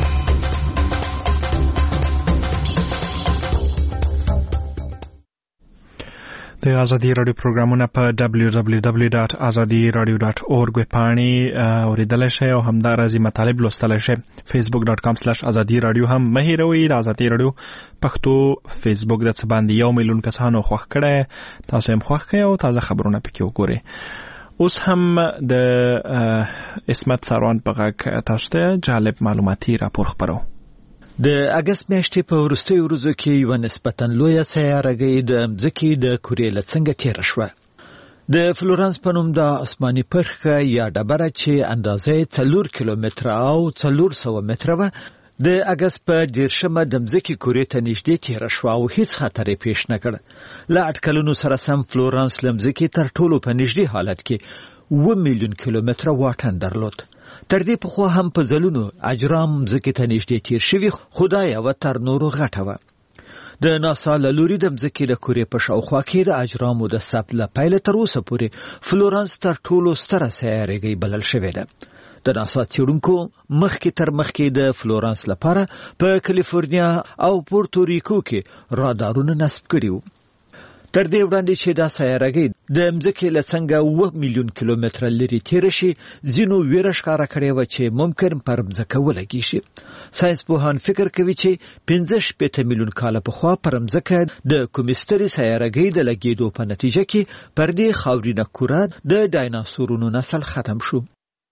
Speaker 2: د ازادي رادیو پروګرامونه په دبلیو دبلیو دبلیو ډاټ ازادي رادیو ډاټ اورګ ویبپاڼې اوریدلای شئ او همدارنګه مطالب لوستلای شئ. فیسبوک ډاټ کام سلیش ازادي رادیو هم مه هیروئ. د ازادي رادیو پښتو فیسبوک د څه باندې یو میلیون کسانو خوښ کړی، تاسو هم خوښ کړئ او تازه خبرونه پکې وګورئ. اوس هم د اسمت ساروان په غږ تاسو ته جالب معلوماتي راپور خبرو.
Speaker 3: د اګست میاشتې په وروستیو ورځو کې یوه نسبتاً لویه سیارهګۍ د مځکې د کورې له څنګه تېره شوه. د فلورانس په نوم د اسماني پرخه یا ډبره چې اندازه یې څلور کیلومتره او څلور سوه متره وه د اګست په دېرشمه د مځکې کورې ته نږدې تېره شوه او هیڅ خطر یې پیښ نه کړ. له اټکلونو سره سم فلورانس له مځکې تر ټولو په نږدې حالت کې اوه میلیون کیلومتره واټن درلود. تر دې پخوا هم په ځلونو اجرام مځکې ته نږدې تېر شوي، خو دا یوه تر نورو غټه وه. د ناسا له لوري د مځکې د کورې په شاوخوا کې د اجرامو د ثبت له پیله تر اوسه پورې فلورانس تر ټولو ستره سیارهګۍ بلل شوې ده. د ناسا څېړونکو مخکې تر مخکې د فلورانس لپاره په کالیفورنیا او پورتوریکو کې رادارونه نصب کړي وو. تر دې وړاندې چې دا سیارهګۍ د مځکې له څنګه اوه میلیون کیلومتره لرې تېره شي، ځینو ویره ښکاره کړې وه چې ممکن پر مځکه ولګي شي. ساینس پوهان فکر کوي چې پنځه شپېته میلیون کاله پخوا پر مځکه د کومې سترې سیارهګۍ د لګېدو په نتیجه کې پر دې خاورینه کوره د ډایناسورونو نسل ختم شو.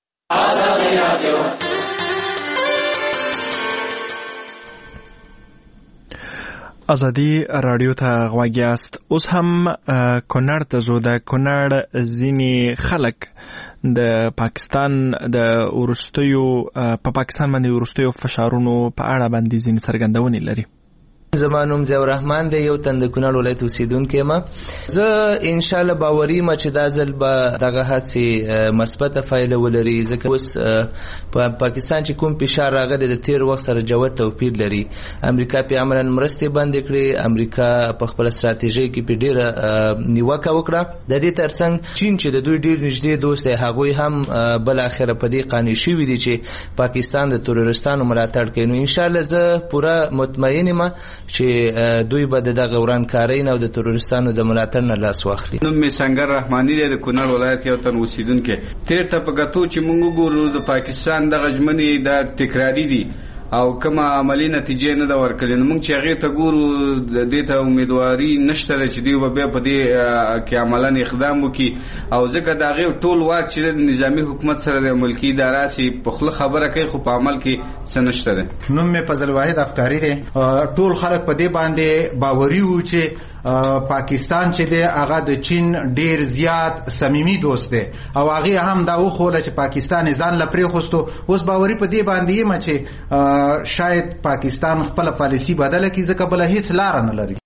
Speaker 2: ازادي رادیو ته غوږ یاست. اوس هم کونړ ته ځو. د کونړ ځینې خلک د پاکستان د وروستیو په پاکستان باندې وروستیو فشارونو په اړه باندې ځینې څرګندونې لري.
Speaker 4: زما نوم ضیاء الرحمن دی، یو تن د کونړ ولایت اوسیدونکی یم. زه ان شاء الله باوري یم چې دا ځل به دغه هڅې مثبته پایله ولري، ځکه اوس په پاکستان چې کوم فشار راغلی د تیر وخت سره جوت توپیر لري. امریکا په عملاً مرستې بندې کړې، امریکا په خپل ستراتیژي کې په ډیره نیوکه وکړه. د دې ترڅنګ چین چې د دوی ډیر نږدې دوست دی، هغوی هم بل اخره په دې قانع شوي دي چې پاکستان د تروریستانو ملاتړ کوي. نو ان شاء الله زه پوره مطمئن یم چې دوی به دغه ورانکارۍ نه او د تروریستانو د ملاتړ نه لاس واخلي.
Speaker 5: نوم مې سنگر رحماني دی، د کونړ ولایت یو تن اوسیدونکی. تیر ته په کتو چې موږ وګورو د پاکستان دغه ژمنې د تکراري دي او کومه عملی نتیجه نه دا ورکړي. نو موږ چې هغه ته ګورو د دې ته امیدواري نشته چې دی به په دې کې عملاً اقدام وکړي او ځکه دا غي ټول واک چې نظامی حکومت سره د ملکی ادارې سي په خپل خبره کوي خو په عمل کې څه نشته ده.
Speaker 6: نوم مې فضل واحد افکاری دی. ټول خلک په دې باندې باوري وو چې پاکستان چې دی هغه د چین ډیر زیات صمیمي دوست دی او هغه هم دا وخوله چې پاکستان ځان لپاره خوستو. اوس باوري په دې باندې یم چې شاید پاکستان خپل پالیسی بدله کړي ځکه بل هیڅ لار نه لري.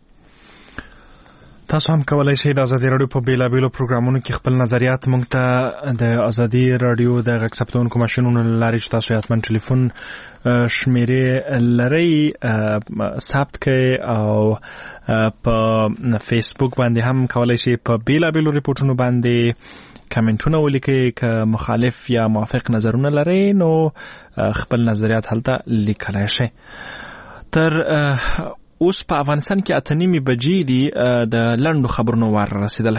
Speaker 2: تاسو هم کولای شئ د ازادي رادیو په بیلابیلو پروګرامونو کې خپل نظریات موږ ته د ازادي رادیو د غږ ثبتونکو ماشینونو له لارې چې تاسو یې حتماً ټلیفون شمیرې لرئ ثبت کړئ او په فیسبوک باندې هم کولای شئ په بیلابیلو ریپورټونو باندې کمنټونه ولیکئ. که مخالف یا موافق نظرونه لرئ نو خپل نظریات هلته لیکلای شئ. تر اوس په افغانستان کې اته نیمې بجې دي د لنډو خبرونو وار رسیدلی.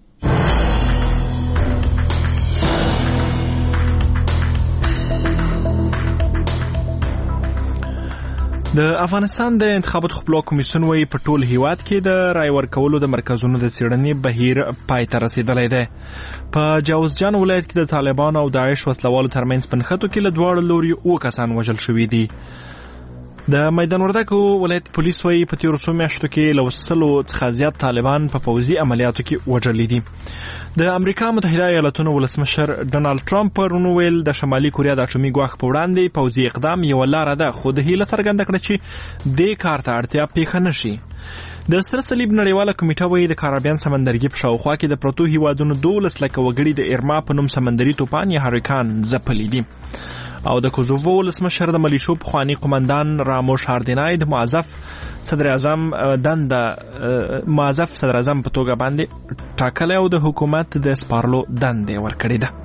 Speaker 2: د افغانستان د انتخاباتو خپلواک کمیسیون وايي په ټول هیواد کې د رای ورکولو د مرکزونو د څېړنې بهیر پای ته رسیدلی دی. په جوزجان ولایت کې د طالبانو او داعش وسلوالو ترمنځ په نښتو کې له دواړو لوري اووه کسان وژل شوي دي. د میدان وردګو ولایت پولیس وايي په تیرو څو میاشتو کې له وسلو څخه زیات طالبان په پوځي عملیاتو کې وژلي دي. د امریکا متحده ایالاتونو ولسمشر ډونالد ټرمپ پرون ویل د شمالي کوریا د اټومي ګواښ په وړاندې پوځي اقدام یوه لاره ده خو د هیله څرګنده کړه چې دې کار ته اړتیا پیښه نه شي. د سره صلیب نړیواله کمیټه وايي د کارابین سمندرګي په شاوخوا کې د پرتو هیوادونو دولس لکه وګړي د ارما په نوم سمندري توپان یا هریکان ځپلي دي. او د کوزوو ولسمشر د ملیشو پخواني قومندان راموش هاردینای د معزف صدر اعظم دنده معزف صدر اعظم په توګه باندې ټاکلی او د حکومت د سپارلو دندې ورکړې ده.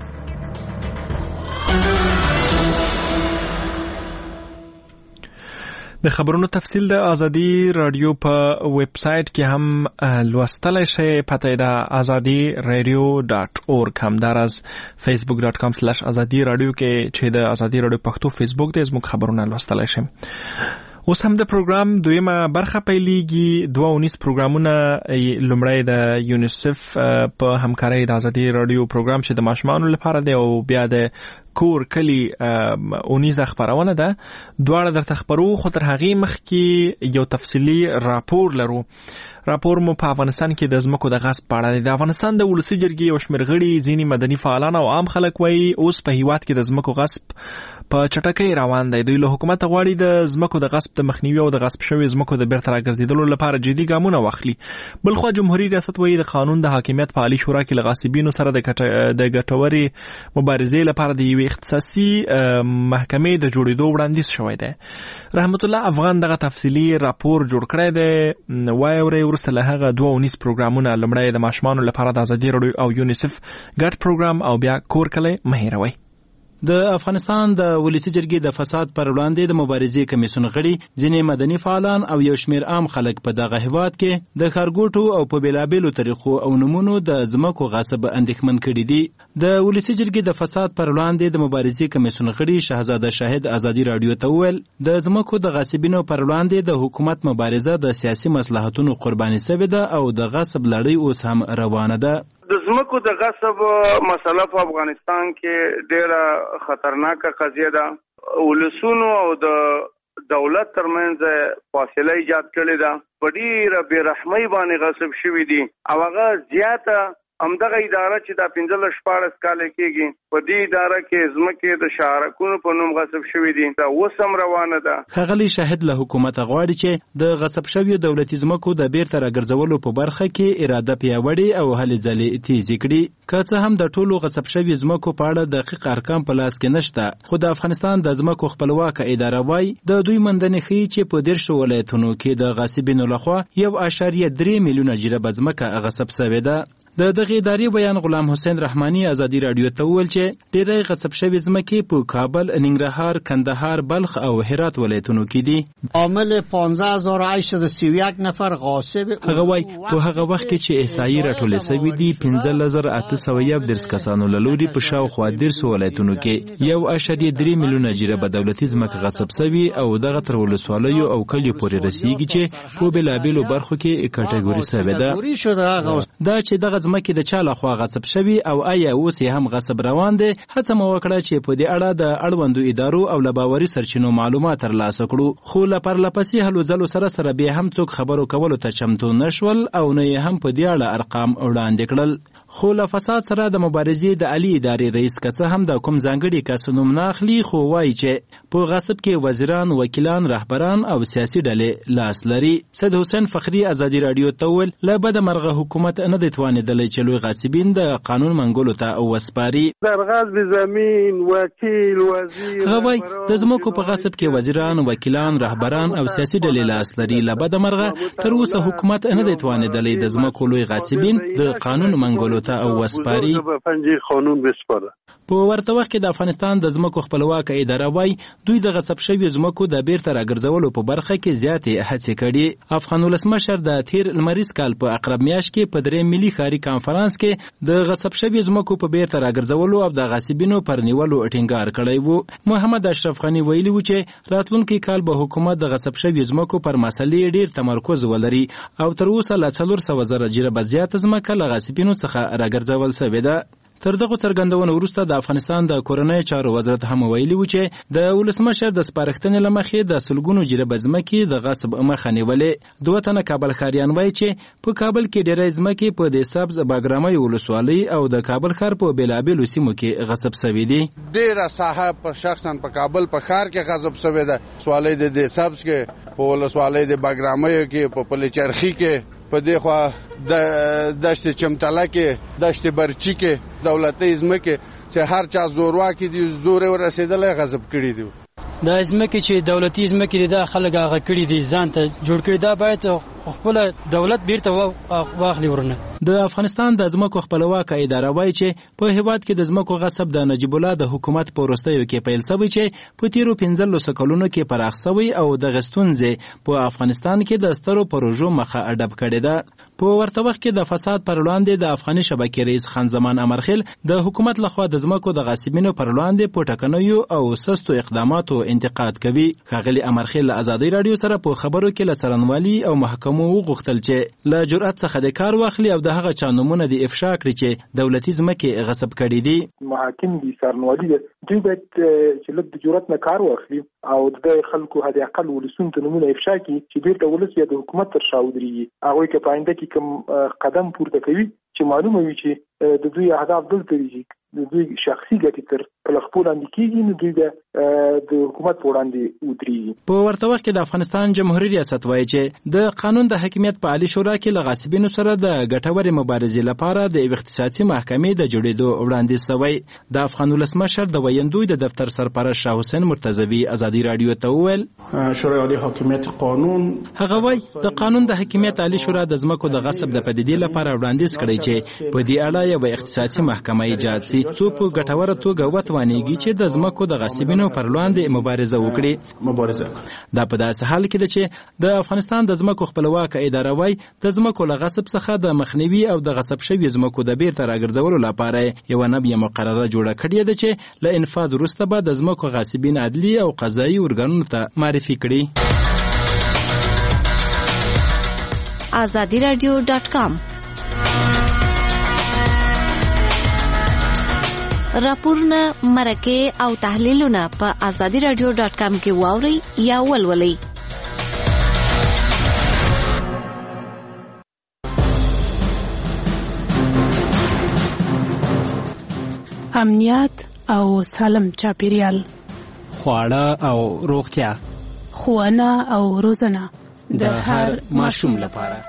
Speaker 2: د خبرونو تفصیل د ازادي رادیو په ویب سټ کې هم لوستلای شئ. پته ده ازادي رادیو ډاټ اورګ. همداراز فیسبوک ډاټ کام سلیش ازادي رادیو کې چې د ازادي رادیو پښتو فیسبوک دی زموږ خبرونه لوستلای شئ. اوس هم د پروګرام دویمه برخه پیلېږي. دوه اونیس پروګرامونه لومړی د یونیسف په همکارۍ د ازادي رادیو پروګرام چې د ماشومانو لپاره دی او بیا د کور کلی اونیزه خبرونه ده. دواړه درته خبرو خو تر هغې مخکې یو تفصیلي راپور لرو. راپور مو په افغانستان کې د ځمکو د غصب په اړه دی. د افغانستان د ولسي جرګې یو شمېر غړي ځینې مدني فعالان او عام خلک وایي اوس په هیواد کې د ځمکو غصب په چټکۍ روان دی. دوی له حکومت غواړي د ځمکو د غصب د مخنیوي او د غصب شوي ځمکو د بیرته راګرځېدلو لپاره جدي ګامونه واخلي. بلخوا جمهوریت ریاست وایي د قانون د حاکمیت په عالي شورا کې له غاصبینو سره د ګټورې مبارزې لپاره د یوې اختصاصي محکمې د جوړېدو وړاندیز شوی دی. رحمت الله افغان دغه تفصیلي راپور جوړ کړی دی. وایي اورئ وروسته له هغه دوه اونیس پروګرامونه لومړی د ماشومانو لپاره د ازادي رادیو او یونیسف ګډ پروګرام او بیا کور کلی مه هېروئ.
Speaker 23: د افغانستان د ولسی جرګې د فساد پر وړاندې د مبارزې کمیسیون غړي ځینې مدني فعالان او یو شمېر عام خلک په دغه هیواد کې د ښارګوټو او په بیلابیلو طریقو او نمونو د ځمکو غصب اندېښمن کړي دي. د ولسی جرګې د فساد پر وړاندې د مبارزې کمیسیون غړي شهزاده شاهد ازادي رادیو ته وویل د ځمکو د غاصبینو پر وړاندې د حکومت مبارزه د سیاسي مصلحتونو قرباني سوې ده او د غصب لړۍ اوس هم روانه ده.
Speaker 7: د ځمکو د غصب مسله په افغانستان کې ډېره خطرناکه قضیه ده. ولسونو او د دولت ترمنځ فاصله ایجاد کړې ده. په ډېره بې رحمۍ باندې غصب شوي دي او هغه زیاته همدغه اداره چې دا پنځلس شپاړس کاله کېږي په دې اداره کې ځمکې د شهرکونو په نوم غصب شوي دي. دا اوس هم روانه ده.
Speaker 23: ښاغلی شاهد له حکومته غواړي چې د غصب شویو دولتي ځمکو د بیرته راګرځولو په برخه کې اراده پیاوړې او هلې ځلې تیزې کړي. که څه هم د ټولو غصب شویو ځمکو په اړه دقیق ارقام په لاس کې نشته، خو د افغانستان د ځمکو خپلواکه اداره وایي د دوی موندنې ښیي چې په دېرشو ولایتونو کې د غاصبینو لخوا یو اعشاریه درې میلیونه جریبه ځمکه غصب شوې ده.
Speaker 8: د دغه ادارې بیان غلام حسین رحماني ازادي رادیو ته وویل چې ډېری غصب شوي ځمکې په کابل، ننګرهار، کندهار، بلخ او هرات ولایتونو کې دي.
Speaker 14: عامل پانزده هزار و هشتصد و سی و یک نفر غاصب.
Speaker 8: هغه وایي په هغه وخت کې چې احصایې راټولې شوې دي پنځه زره اته سوه یو دېرش کسانو له لوري په شاوخوا دېرشو ولایتونو کې یو اعشاریه درې میلیونه جریبه دولتي ځمکه غصب شوي او دغه تر ولسوالیو او کلیو پورې رسیږي چې په بېلابېلو برخو کې کټګوري شوې ده. دا چې دغه ځمکې د چا لخوا غصب شوي او آیا اوس یې هم غصب روان دی، هڅه مو وکړه چې په دې اړه د اړوندو ادارو او له باوري سرچینو معلومات ترلاسه کړو، خو له پرلپسې هلو ځلو سره سره بیا هم څوک خبرو کولو ته چمتو نشول او نه یې هم په دې اړه ارقام وړاندې کړل. خو له فساد سره د مبارزې د عالي ادارې رئیس که څه هم د کوم ځانګړي کس نوم نه اخلي، خو وایي چې په غصب کې وزیران، وکیلان، رهبران او سیاسي ډلې لاس لري. سید حسین فخري ازادي رادیو ته وویل له بده مرغه حکومت نه دی توانېدلی چې لوی غاصبین د قانون منګولو ته وسپاري.
Speaker 11: در غصب زمین وکیل، وزیر،
Speaker 8: هغه وایي د ځمکو په غصب کې وزیران، وکیلان، رهبران او سیاسي ډلې لاس لري. له بده مرغه تر اوسه حکومت نه دی توانېدلی د ځمکو لوی غاصبین د قانون منګولو ته وسپاري. په ورته وخت کې د افغانستان د ځمکو خپلواکه اداره وایي دوی د غصب شویو ځمکو د بیرته راګرځولو په برخه کې زیاتې هڅې کړي. افغان ولسمشر د تیر لمریز کال په اقرب میاشت کې په درې ملي ښاري کانفرانس کې د غصب شویو ځمکو په بیرته راګرځولو او د غاصبینو پر نیولو ټینګار کړی و. محمد اشرف غني ویلي و چې راتلونکي کال به حکومت د غصب شویو ځمکو پر مسلې ډیر تمرکز ولري او تر اوسه له څلور سوه زره جریبه زیاته ځمکه له غاصبینو څخه راګرځول شوې ده. تر دغه څرګندونو وروسته د افغانستان د کورنۍ چارو وزارت هم ویلي و چې د ولسمشر د سپارښتنې له مخې د سلګونو جریبه ځمکې د غصب مخه نیولې. دوه تنه کابل ښاریان وایي چې په کابل کې ډېری ځمکې په د سبز باګرامۍ ولسوالۍ او د کابل ښار په بېلابېلو سیمو کې غصب شوي دي.
Speaker 12: ډېره ساحه په شخصا په کابل په ښار کې غصب شوې ده. ولسوالۍ د د سبز کې، په ولسوالۍ د باګرامۍ کې، په پلچرخي کې، په دې خوا د دشت چمتله کې، دشت برچی کې دولتي ځمکې چې هر چا زورواکي دي زور ورسېدلی غصب کړي دي.
Speaker 23: دا ځمکې چې دولتي ځمکې دي دا خلک هغه کړي دي ځان ته جوړ کړي، دا باید خپل دولت بیرته واخلي ورنه.
Speaker 8: د افغانستان د ځمکو خپلواکه اداره وایي چې په هیواد کې د ځمکو غصب د نجیب الله د حکومت په وروستیو کې پیل شوی چې په تیرو پنځلسو کلونو کې پراخ شوی او دغه ستونزې په افغانستان کې د سترو پروژو مخه اډب کړې ده. په ورته وخت کې د فساد پر وړاندې د افغاني شبکې رئیس خان زمان امرخیل د حکومت لخوا د ځمکو د غاصبینو پر وړاندې په ټاکنیو او سستو اقداماتو انتقاد کوي. ښاغلي امرخیل له ازادي رادیو سره په خبرو کې له څارنوالي او محکمو وغوښتل چې له جرأت څخه د کار واخلي او د هغه چا نومونه د افشا کړي چې دولتي ځمکې غصب کړي دي.
Speaker 24: محاکم دي، څارنوالي ده، دوی باید چې لږ د جرأت نه کار واخلي او د خلکو حد اقل ولسونو ته نومونه افشا کړي چې بیرته ولس یا د حکومت تر شا ودرېږي. هغوی که په آینده کې کوم قدم پورته کوي چې معلومه وي چې د دوی اهداف دلته دي، د دوی شخصي ګټې تر پلخپو لاندې کېږي، نو دوی د حکومت په وړاندې ودرېږي.
Speaker 8: په ورته وخت کې د افغانستان جمهوریت ریاست وایي چې د قانون د حاکمیت په عالي شورا کې له غاصبینو سره د ګټورې مبارزې لپاره د یوې اختصاصي محکمې د جوړېدو وړاندیز شوی. د افغان ولسمشر د ویندوی د دفتر سرپرست شاه حسین مرتضوي ازادي رادیو ته وویل
Speaker 25: شورای عالی حاکمیت قانون،
Speaker 8: هغه وایي د قانون د حاکمیت عالي شورا د ځمکو د غصب د پدیدې لپاره وړاندیز کړی چې په دې اړه یوه اختصاصي محکمه ایجاد شي څو په ګټوره توګه وتوانېږي چې د ځمکو د غاصبینو پر وړاندې مبارزه وکړي.
Speaker 25: مبارزه
Speaker 8: دا په داسې حال کې ده چې د افغانستان د ځمکو خپلواکه اداره وایي د ځمکو له غصب څخه د مخنیوي او د غصب شویو ځمکو د بیرته راګرځولو لپاره یوه نوې مقرره جوړه کړې ده چې له انفاذ وروسته به د ځمکو غاصبین عدلي او قضایي ارګانونو ته معرفي کړي.
Speaker 10: آزادی رادیو ډاټ کام راپورونه، مرکې او تحلیلونه په آزادی رادیو ډاټ کام کې واورئ یا ولولئ.
Speaker 26: امنیت او سالم چاپیریال،
Speaker 27: خواړه او روغتیا،
Speaker 26: ښوونه او روزنه
Speaker 27: د هر ماشوم لپاره.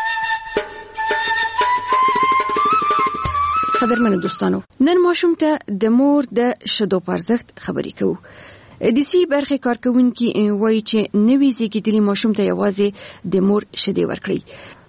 Speaker 28: قدرمنو دوستانو، نن ماشوم ته د مور د شیدو په ارزښت خبرې کوو. د سی برخې کارکوونکي وایي چې نوي زیږیدلي ماشوم ته یوازې د مور شیدې ورکړئ.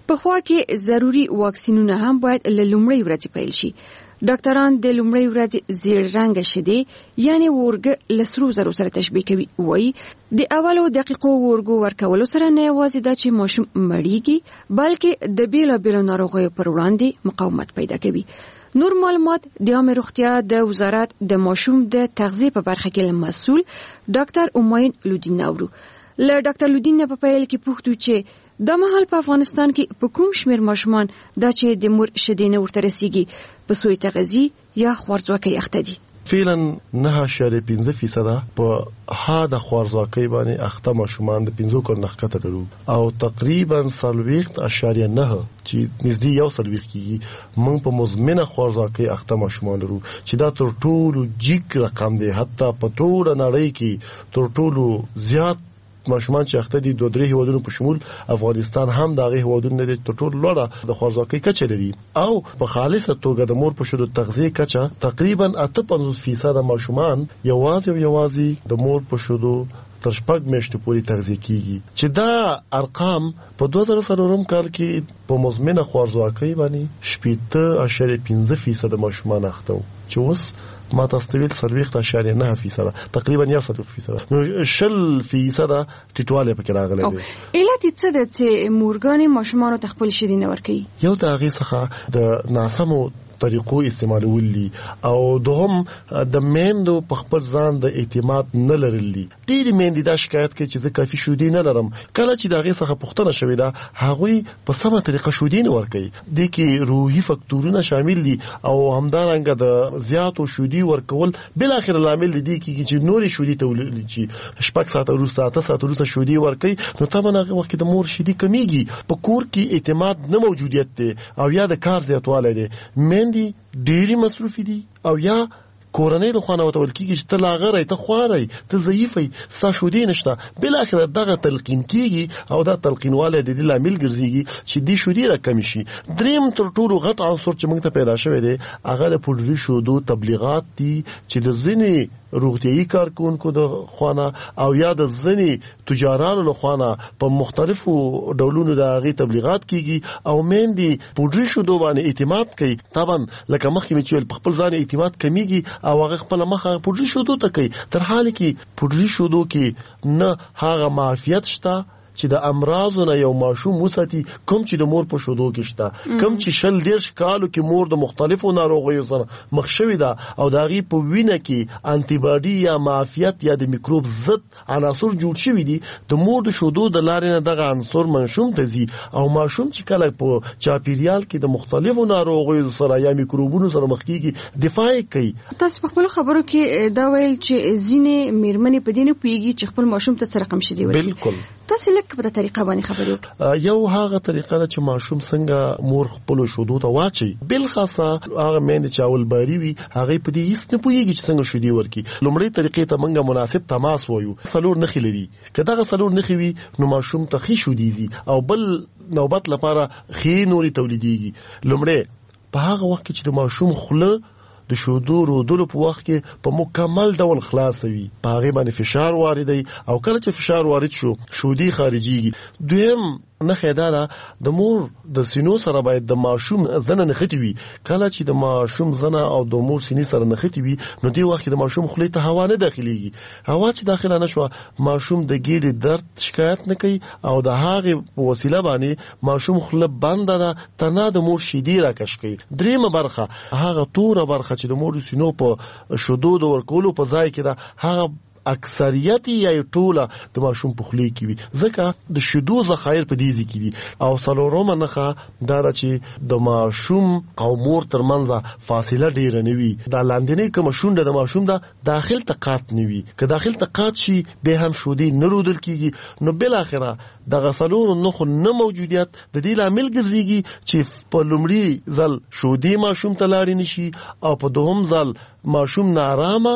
Speaker 28: په خوا کې ضروری واکسینونه هم باید له لومړۍ ورځې پیل شي. ډاکټران د لومړۍ ورځې زیړ رنګه شیدې یعنی ورګ له سرو زرو سره تشبیه کوي. وایي د اولو دقیقو ورګو ورکولو سره نه یوازې دا چې ماشوم مړیږي بلکې د بیلابیلو ناروغیو پر وړاندې مقاومت پیدا کوي. نور معلومات د عامه روغتیا د وزارت د ماشوم د تغذیه په برخه کې مسؤل ډاکټر اماین لودین نورو له ډاکټر لودین په پیل کې پوښتنه چې د مهال په افغانستان کې په کوم شمیر ماشومان دا چې د مور شیدې نه ورته رسیږي په سوی تغذیه یا خوارځواکۍ اخته دي.
Speaker 1: فعلا نه اشاریه پنځه فیصده په ها د خوارځواکۍ باندې اخته ماشومان د پنځو کال نه ښکته لرو او تقریبا څلوېښت اشاریه نه چې نږدې یو څلوېښت کېږي موږ په مزمنه خوارځواکۍ اخته ماشومان لرو چې دا تر ټولو جګ رقم دی. حتی په ټوله نړۍ کې تر ټولو زیات ماشومان چې اخته دي دوه درې هیوادونو په شمول افغانستان هم د هغه هیوادونو نه دي تر ټولو لوړه د خوارځواکۍ کچه لري او په خالصه توګه د مور په شیدو تغذیه کچه تقریبا اته پنځوس فیصد ماشومان یوازې او یوازې د مور په شیدو تر شپږ میاشتې پورې تغذیه کیږي چې دا ارقام په دوه زره څلورم کال کې په مزمنه خوارځواکۍ باندې شپږ اشاریه پنځه فیصد ماشومان اخته وو چې اوس ما تستویل څلوېښت اشاریه نه فیصد تقریبا یو څلوېښت فیصد نو شل فیصد ټیټوالی پکې راغلی دی.
Speaker 28: علت یې څه ده چې مورګانې ماشومانو ته خپل شیدې نه ورکوي؟
Speaker 1: یو د هغې څخه د ناسمو طریقو استعمالول دي او دوهم د میندو په خپل ځان د اعتماد نه لرل دي. ډېرې میندې دا شکایت کوي چې زه کافي شیدې نه لرم. کله چې د هغې څخه پوښتنه شوې ده هغوی په سمه طریقه شیدې نه ورکوي. دې کې روحي فکتورونه شامل دي او همدارنګه د زیاتو شیدې ورکول بالاخره لامل دی کېږي چې نورې شیدې تولید چې شپږ ساعته وروسته اته ساعته وروسته شیدې ورکوي نو طبعا هغه وخت کې د مور شیدې کمیږي. په کور کې اعتماد نه موجودیت دی او یا د کار زیاتوالی دی. دي ډېری مصروفي دي او یا کورنۍ له خوانه وتول کېږي چې ته لاغری ته خواری ته ضعیفی ستا شودې نشته بالاخره دغه تلقین کېږي او دا تلقینوالی د دې لامل ګرځېږي چې دې شودې راکمې شي. دریم تر ټولو غټ عنصر چې موږ ته پیدا شوی دی هغه د پوډري شودو تبلیغات دي چې د ځینې روغتیایي کارکونکو د خوانه او یا د ځینې تجارانو له خوانه په مختلفو ډولونو د هغې تبلیغات کېږي او میندې پوډري شودو باندې اعتماد کوي. طبعا لکه مخکې مې چې ویل په خپل ځان اعتماد کمیږي او هغه خپل مخه پوډري شودو ته کوي تر حاله کې پوډري شودو کې نه هغه معافیت شته چې د امراضو نه یو ماشوم وساتي کوم چې د مور په شودو کې شته کوم چې شل دېرش کالو کې مور د مختلفو ناروغیو سره مخ شوې ده او د هغې په وینه کې انټي باډي یا معافیت یا د میکروب ضد عناصر جوړ شوي دي. د مور د شودو د لارې نه دغه عنصر ماشوم ته ځي او ماشوم چې کله په چاپیریال کې د مختلفو ناروغیو سره یا میکروبونو سره مخ کېږي دفاع کوي.
Speaker 28: تاسو په خپلو خبرو کې دا ویل چې ځینې مېرمنې په دې نه پوهېږي چې خپل ماشوم ته څه رقم شیدې ورکوي.
Speaker 1: بالکل
Speaker 28: تاسو لکه په طریقه باندې خبرې وکړئ.
Speaker 1: یو هغه طریقه ده چې ماشوم څنګه مور خپل شودو ته واچي بلخاصه هغه میندې چې اول باری وي هغه په دې هیڅ نه پوهېږي چې څنګه شودې ورکړي. لومړۍ طریقې ته موږ مناسب تماس وایو. څلور نښې لري که دغه څلور نښې وي نو ماشوم ته ښې شودې ځي او بل نوبت لپاره ښې نورې تولیدېږي. لومړی په هغه وخت کې چې د ماشوم خوله د شودو رودلو په وخت کې په مکمل ډول خلاصوي په هغې باندې فشار واردوي او کله چې فشار وارد شو شودې خارجېږي. دویم نښه دا ده د مور د سینو سره باید د ماشوم زنه نښتې وي. کله چې د ماشوم زنه او د مور سینې سره نښتې وي نو دې وخت کې د ماشوم خولې ته هوا نه داخلېږي. هوا چې داخله نه شوه ماشوم د ګېډې درد شکایت نه کوي او د هغې په وسیله باندې ماشوم خوله بنده ده تنها د مور شیدې راکش کوي. دریمه برخه هغه توره برخه چې د مور سینو په شودو د ورکولو په ځای کې ده هغه اکثریت یا ټوله د ماشوم په خولې کې وي ځکه د شیدو ذخایر په دې ځای کې دي. او څلورمه نښه دا ده چې د ماشوم او مور ترمنځ فاصله ډېره نه وي. دا لاندنۍ کومه شونډه د ماشوم ده داخل ته قات نه وي. که داخل ته قات شي بیا هم شودې نه رودل کېږي نو بالاخره دغه څلورو نښو نه موجودیت د دې لامل ګرځېږي چې په لومړي ځل شودې ماشوم ته لاړې نه شي او په دوهم ځل ماشوم نارامه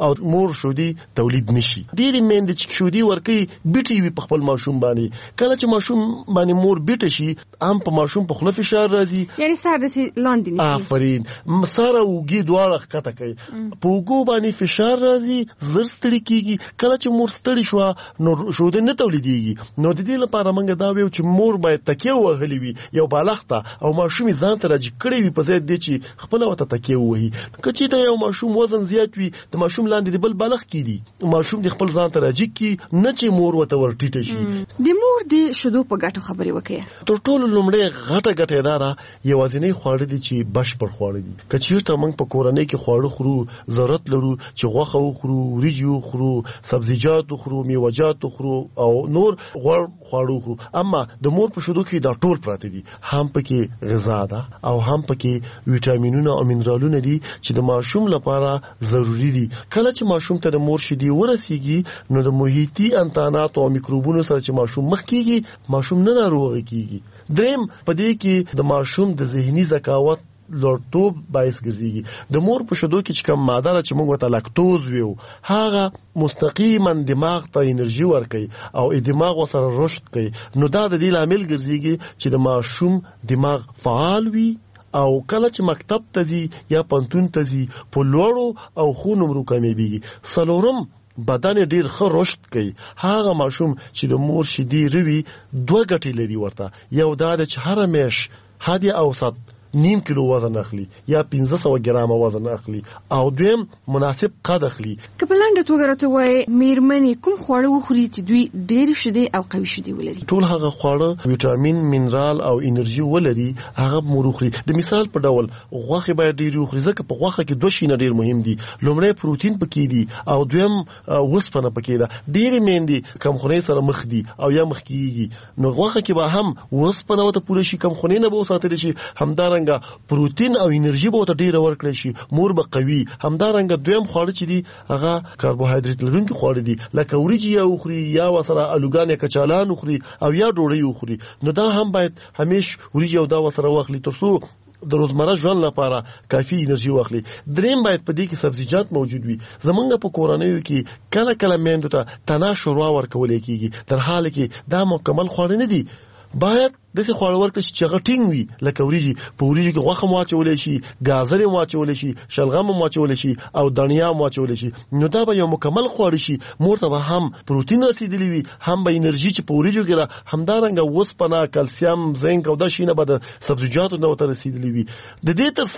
Speaker 1: او مور شودي تولید نشي. ډېری میندې چې شودي ورکوي بیټي وي په خپل ماشوم باندې، کله چې ماشوم باندې مور بیټه شي هم په ماشوم په خوله فشار راځي،
Speaker 28: یعنی سر د لاندې نشي.
Speaker 1: آفرین. سره اوږې دواړه ښکته کوي، په اوږو باندې فشار راځي، زر ستړي کیږي. کله چې مور ستړي شوه نو شودي نه تولیدېږي. نو د دې لپاره موږ دا ویو چې مور باید تکیه وهلې وي یو بالغ ته، او ماشوم یې ځان ته راجګ کړی وي په ځای دې چې خپله ورته تکیه ووهي. که چېرته یو ماشوم وزن زیات وي د ماشوم لاندې د بل بالغ کېږي، ماشوم د خپل ځان ته راجګ کړي، نه چې مور ورته ور ټیټه شي.
Speaker 28: د مور د شیدو په ګټو خبرې وکړه.
Speaker 1: تر ټولو لومړی غټه ګټه دا ده یوازینی خواړه دي چې بشپړ خواړه دي. که چېرته موږ په کورنۍ کې خواړه خورو، ضرورت لرو چې غوښه وخورو، وریجې وخورو، سبزیجات وخورو، میوه‌جات وخورو او نور غوړ خواړه وخورو، اما د مور په شیدو کې دا ټول پراته دي. هم پکې غذا ده او هم پکې ویټامینونه او منرالونه دي چې د ماشوم لپاره ضروری دي. کله چې ماشوم ته د مور شیدې ورسیږي نو د محیطي انتاناتو او میکروبونو سره چې ماشوم مخ کیږي، ماشوم نه ناروغ کیږي. دریم په دې کې د ماشوم د ذهني ذکاوت لوړتوب باعث ګرځي. د مور په شیدو کې چې کوم ماده چې موږ ته لاکتوز ویو، هغه مستقیما دماغ ته انرژي ورکوي او دماغ وسره رشد کوي. نو دا د دې لامل ګرځي چې د ماشوم دماغ فعال وي او کله چې مکتب ته ځي یا پنتون ته ځي په لوړو او خو نمرو کامیابیږي. څلورم بدن ډیر ښه رشد کوي. هغه ماشوم چې د مور شیدې روي دوه ګټې لري ورته. یو دا ده چې هر میش حد اوسط نیم کیلو وزن اخلي یا پنځه سوه ګرامه وزن اخلي، او دویم مناسب قد اخلي.
Speaker 28: که په لنډه توګه راته وایي میرمنې کوم خواړه وخوري چې دوی ډېرې شیدې او قوي شیدې ولري؟
Speaker 1: ټول هغه خواړه ویټامین، منرال او انرژي ولري هغه مور وخوري. د مثال په ډول غوښې باید ډېرې وخوري، ځکه په غوښه کې دوه شیونه ډېر مهم دي. لومړی پروتین پکې دي او دویم وسپنه پکې ده. ډېرې میندې کمخونۍ سره مخ دي او یا مخ کېږي، نو غوښه کې به هم وسپنه ورته پوره شي، کمخونۍ نه به وساتلی شي، همدارنګه پروتین او انرژي به ورته ډیره ورکړی شي، مور به قوي. همدارنګه دویم خواړه چې دي هغه کاربوهایډریټ لرونکي خواړه دي، لکه وریجې یا وخوري یا وسره الوګان یا کچالان وخوري او یا ډوډۍ وخوري. نو دا هم باید همیش وریجې او دا وسره واخلي ترڅو د روزمره ژوند لپاره کافي انرژي واخلي. دریم باید په دې کې سبزیجات موجود وي. زمونږ په کورنیو کې کله کله میندو ته تنا شوروا ورکول کېږي، در حال کې دا مکمل خواړه نه دي. باید داسې خواړه ورکړي چې هغه ټینګ وي، لکه وریجې. په وریجو کې غوښه واچولی شي، ګازرې واچولی شي، شلغم واچولی شي او دڼیا واچولی شي. نو دا به یو مکمل خواړه شي. مور ته به هم پروتین رسیدلی وي، هم به انرژي چې په وریجو کې را، همدارنګه وسپنه، کلسیم، زنک او دا شیونه به د سبزیجاتو نه ورته رسیدلی وي. د دې تر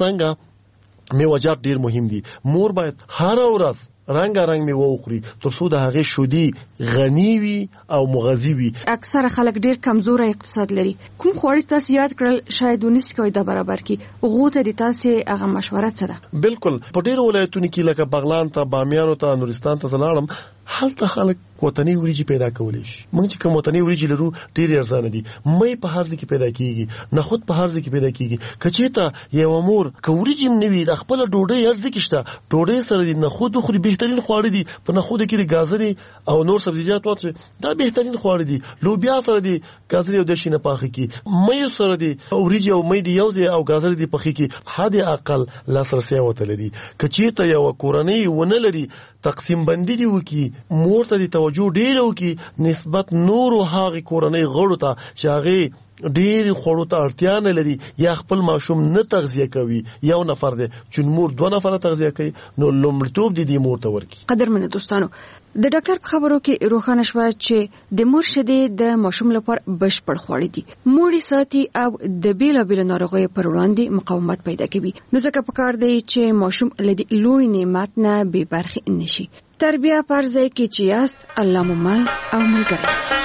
Speaker 1: څنګه میوه‌جات ډېر مهم دي. مور باید هره ورځ رنگ رنگ میوه وخوري ترڅو د هغې شودې غني وي او مغذي وي.
Speaker 28: اکثره خلک ډیر کمزوره اقتصاد لري. کوم خواړه تاسو یاد کړل شاید ونس کوي د برابر کی غوته د تاسو هغه مشوره څه ده؟
Speaker 1: بالکل په ډیرو ولایتونو کې لکه بغلان ته، بامیانو ته، نورستان ته زلاړم، هلته خلک وطني وریجې پیدا کولی شي. موږ چې کوم وطني وریجې لرو ډېرې ارزانه دي. مې په هر ځای کې پیدا کیږي، نخود په هر ځای کې پیدا کیږي. که چېرته یوه مور که وریجې هم نه وي د خپله ډوډۍ هر ځای کې شته، ډوډۍ سره د نخود وخوري، بهترین خواړه دي. په نخودو کې د ګازرې او نور سبزیجات واچوي، دا بهترین خواړه دي. لوبیا سره د ګازرې او دشي نه پاخه کړي، مې سره د وریجې او مې د یو ځای او ګازرې د پخې کړي، حد اقل لاسرسی ورته لري. که چېرته یوه کورنۍ ونه لري، تقسیم بندي دي وکړي، مور ته د توجه ډېره وکړي نسبت نورو هغې کورنۍ غړو ته چې هغې ډېرې خوړو ته اړتیا نه لري یا خپل ماشوم نه تغذیه کوي. یو نفر دی چې مور دوه نفره تغذیه کوي، نو لومړیتوب دی دې مور ته ورکړي.
Speaker 28: قدرمنو دوستانو، د ډاکټر په خبرو کې روښانه شوه چې د مور شیدې د ماشوم لپاره بشپړ خواړه دي. مور یې ساتي او د بېلابېلو ناروغیو پر وړاندې مقاومت پیدا کوي. نو ځکه پکار دی چې ماشوم له دې لوی نعمت نه بې برخې نشي. تربیه پر ځای کې چې یاست، الله مو مل او ملګری.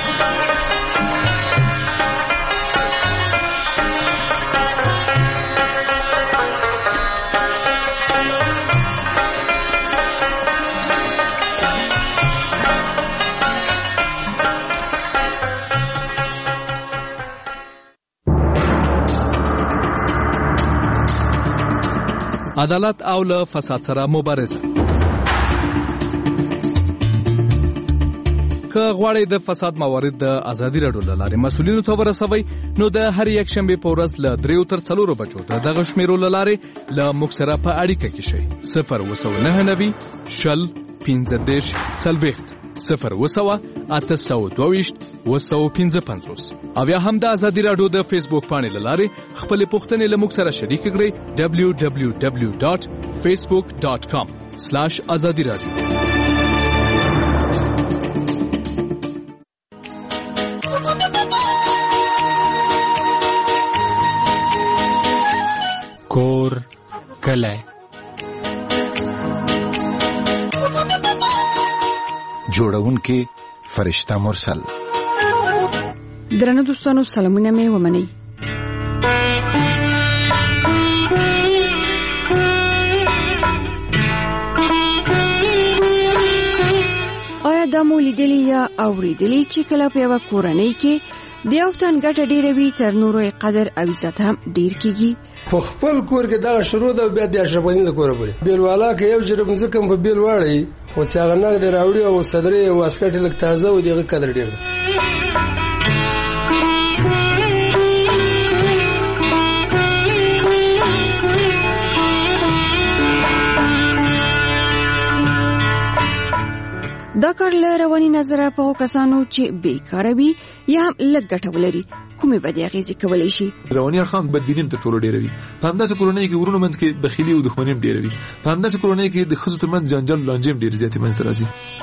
Speaker 2: عدالت او له فساد سره مبارزه.
Speaker 13: که غواړئ د فساد موارد د ازادي راډیو له لارې مسؤلینو ته ورسوئ نو د هر یک شنبې په ورځ له دریو تر څلورو بجو د دغه شمیرو له لارې له موږ سره په اړیکه کې شئ. صفر اووه سوه نهه نوي شل پنځه دېرش څلوېښت صفر اووه سوه اته سوه دوه ویشت اووه سوه پنځه پنځوس او یا هم د ازادي راډیو د فیسبوک پاڼې له لارې خپلې پوښتنې له موږ سره شریکې کړئ. ډبلیو ډبلیو ډبلیو ډاټ فیسبوک ډاټ کام سلاش ازادي راډیو.
Speaker 27: کور کلی
Speaker 17: جوړونکي فرشته مرسل.
Speaker 28: درنو دوستانو سلامونه مې ومنئ. آیا دا مو لیدلی یا اوریدلی چې کله په یوه کورنۍ کې د یو تن ګټه ډېره وي تر نورو یې قدر او عزت هم ډېر کېږي؟
Speaker 15: په خپل کور کې دغه شروع ده بیا د اشرف غني د کوره پورې بیلوالا که یو جرب ځکه په بیل واړی خو چې هغه نغدې راوړي او صدرې او اسکټ یې لږ تازه و د هغه قدر ډېر ده. دا کار له رواني نظره په کسانو چې بیکاره وي یا هم لږ ګټه ولري کومې بدې اغېزې کولی شي؟
Speaker 16: رواني اړخ هم بدبیني تر ټولو ډېره وي. په همداسې کورنۍ کې ورونو منځ کې بخیلي او دښمني هم ډېره وي. په همداسې کورنۍ کې د ښځو تر منځ جنجال لانجې هم ډېرې زیاتې منځته راځي.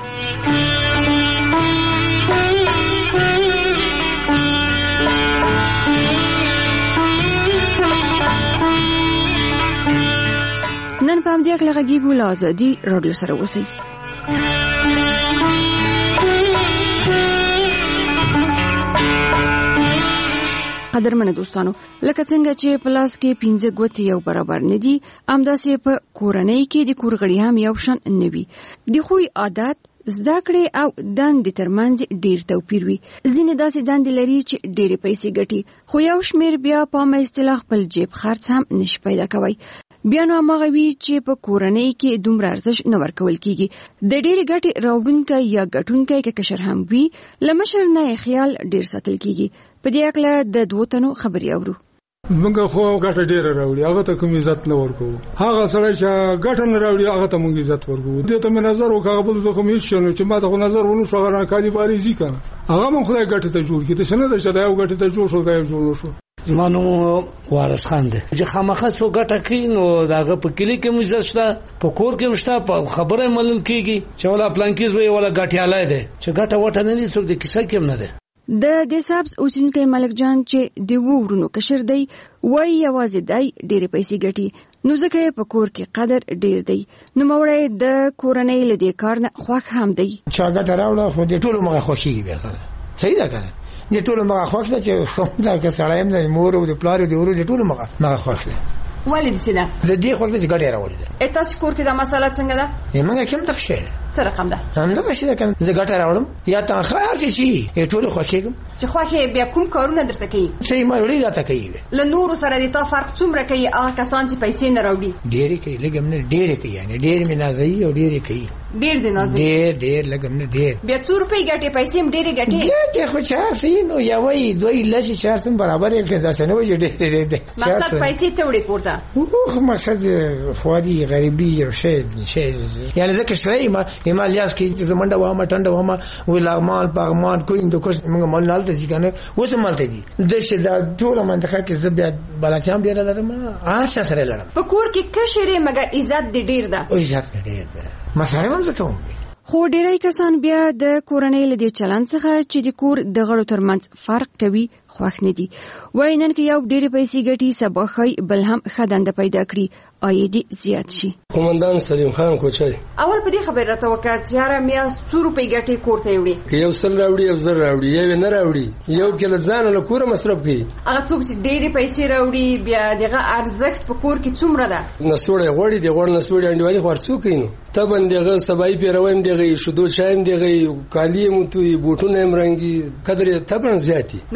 Speaker 28: نن په همدې هکله غږیږو له ازادي راډیو سره اوسئ. قدرمنه دوستانو، لکه څنګه چې په لاس کې پنځه ګوتې یو برابر نه دي، همداسې په کورنۍ کې د کور غړي هم یو شان نه وي. د خوی عادت، زده کړې او دندې ترمنځ ډېر توپیر وي. ځینې داسې دندې لري چې ډېرې پیسې ګټي، خو یو شمېر بیا په عامه اصطلاح خپل جیب خرڅ هم نشي پیدا کوی. بیا نو هماغه وي چې په کورنۍ کې دومره ارزښت نه ورکول کېږي. د ډېرې ګټې راوړونکی یا ګټونکی که کشر هم وي، له مشر نه یې خیال ډېر ساتل کېږي. په دې هکله د دوو تنو خبرې اورو.
Speaker 15: موږ خو ګټه ډېره راوړي، هغه ته کوم عزت نه ورکوو. هغه سړی چې ګټه نه راوړي هغه ته موږ عزت ورکوو. دې ته مې نظر وکړ، هغه بل ته خو مې هېڅ شی نه چې ما ته خو نظر ونه شو، هغه راکالي بارې ځي که نه، هغه هم خدای ګټې ته جوړ کړي. داسې نه ده چې دا یو ګټې ته جوړ شو دا یو جوړ نه شو.
Speaker 18: زما نوم وارث خان دی. چې خامخا څو ګټه کوي نو د هغه په کلي کې هم عزت شته، په کور کې هم شته، په خبره یې منل کېږي چې ولا پلانکي زوی ولا ګټیالی دی، چې ګټه وټه نه دي څوک د کیسه کې هم نه دی.
Speaker 28: د دسابس اوسیدونکی ملک جان چې د وو ورونو کشر دی، وایي یوازې دی ډېرې پیسې ګټي، نو ځکه یې په کور کې قدر ډېر دی. نوموړی د کورنۍ له دې کار نه خوښ هم دی.
Speaker 19: چا ګټه راوړه خو د ټولو مغه خوښېږي بیا صحیح ده که نه؟ د ټولو مغه خوښ ده چې دا که سړی هم د مور او د پلار او د ورور د ټولو مغه مغه خوښ ده.
Speaker 28: ولې داسې ده؟
Speaker 19: د دې خوښ ده چې ګټه یې راوړې ده.
Speaker 28: تاسو کور کې دا مسله څنګه ده؟
Speaker 19: موږ کې هم دغه شی ده.
Speaker 28: څه رقم ده؟
Speaker 19: همدغه شی ده که زه ګټه راوړم یا تنخواه هر څه شي ټولو خوښېږم.
Speaker 28: چې خوښې بیا کوم کارونه درته کوي؟
Speaker 19: صحیح مالوړي راته کوي.
Speaker 28: له نورو سره د تا فرق څومره کوي هغه کسان چې پیسې نه راوړي؟
Speaker 19: ډېرې کوي، لږ هم نه ډېرې کوي، یعنې ډېرې مې نازوي او ډېرې کوي.
Speaker 28: ډېر دې نازوي؟
Speaker 19: ډېر ډېر لږ هم نه ډېر.
Speaker 28: بیا څو روپۍ ګټې پیسې هم ډېرې ګټې؟
Speaker 19: ګټې خو چار سي نو یوه یې دوه یې لس یې چار سم برابر یې کړې، داسې نه وایي چې ډېر ډېر دی.
Speaker 28: مقصد پیسې ته وړې کور ته؟
Speaker 19: خو مقصد خواري غریبي او شی شی یعنې ځکه شوی ما ما لیاس کې چې منډه وامه ټنډه وامه وی لاغمان پاغمان کوی د کوس موږ مال نه لته ځي کنه اوس مالته دي د شه دا ټول منطقه کې زبیا بلاتیام ډیر لرم هر څه سره لرم.
Speaker 28: په کور کې کشرې مګر عزت دې ډیر ده.
Speaker 19: او عزت ډیر ده مسایل هم زکوم.
Speaker 28: خو ډیری کسان بیا د کورنۍ له دې چلند څخه چې د کور د غړو ترمنځ فرق کوي خوښ نه دي. وای نن کې یو ډېرې پیسې ګټي سبا ښایي بل هم ښه دنده پیدا کړي، عاید زیات شي.
Speaker 15: قومندان سلیم خان کوچی
Speaker 28: اول په دې خبره راته وکړه چې یاره میاشت څو روپۍ ګټې کور ته وړي؟
Speaker 15: که یو سل راوړي یو زر راوړي یو نه راوړي یو کې له ځانه له کوره مصرف کوي.
Speaker 28: هغه څوک چې ډېرې پیسې راوړي بیا دغه ارزښت په کور کې څومره ده؟
Speaker 15: نسوړی غوړي دی غوړ نسوړي انډیوالي خو هر څوک کوي نو طبعا دغه سبایي پیرویم دغه شیدو چای هم دغه کالي هم توی بوټونه هم رنګي قدر طبعا زیاتي.
Speaker 28: نو دا ولې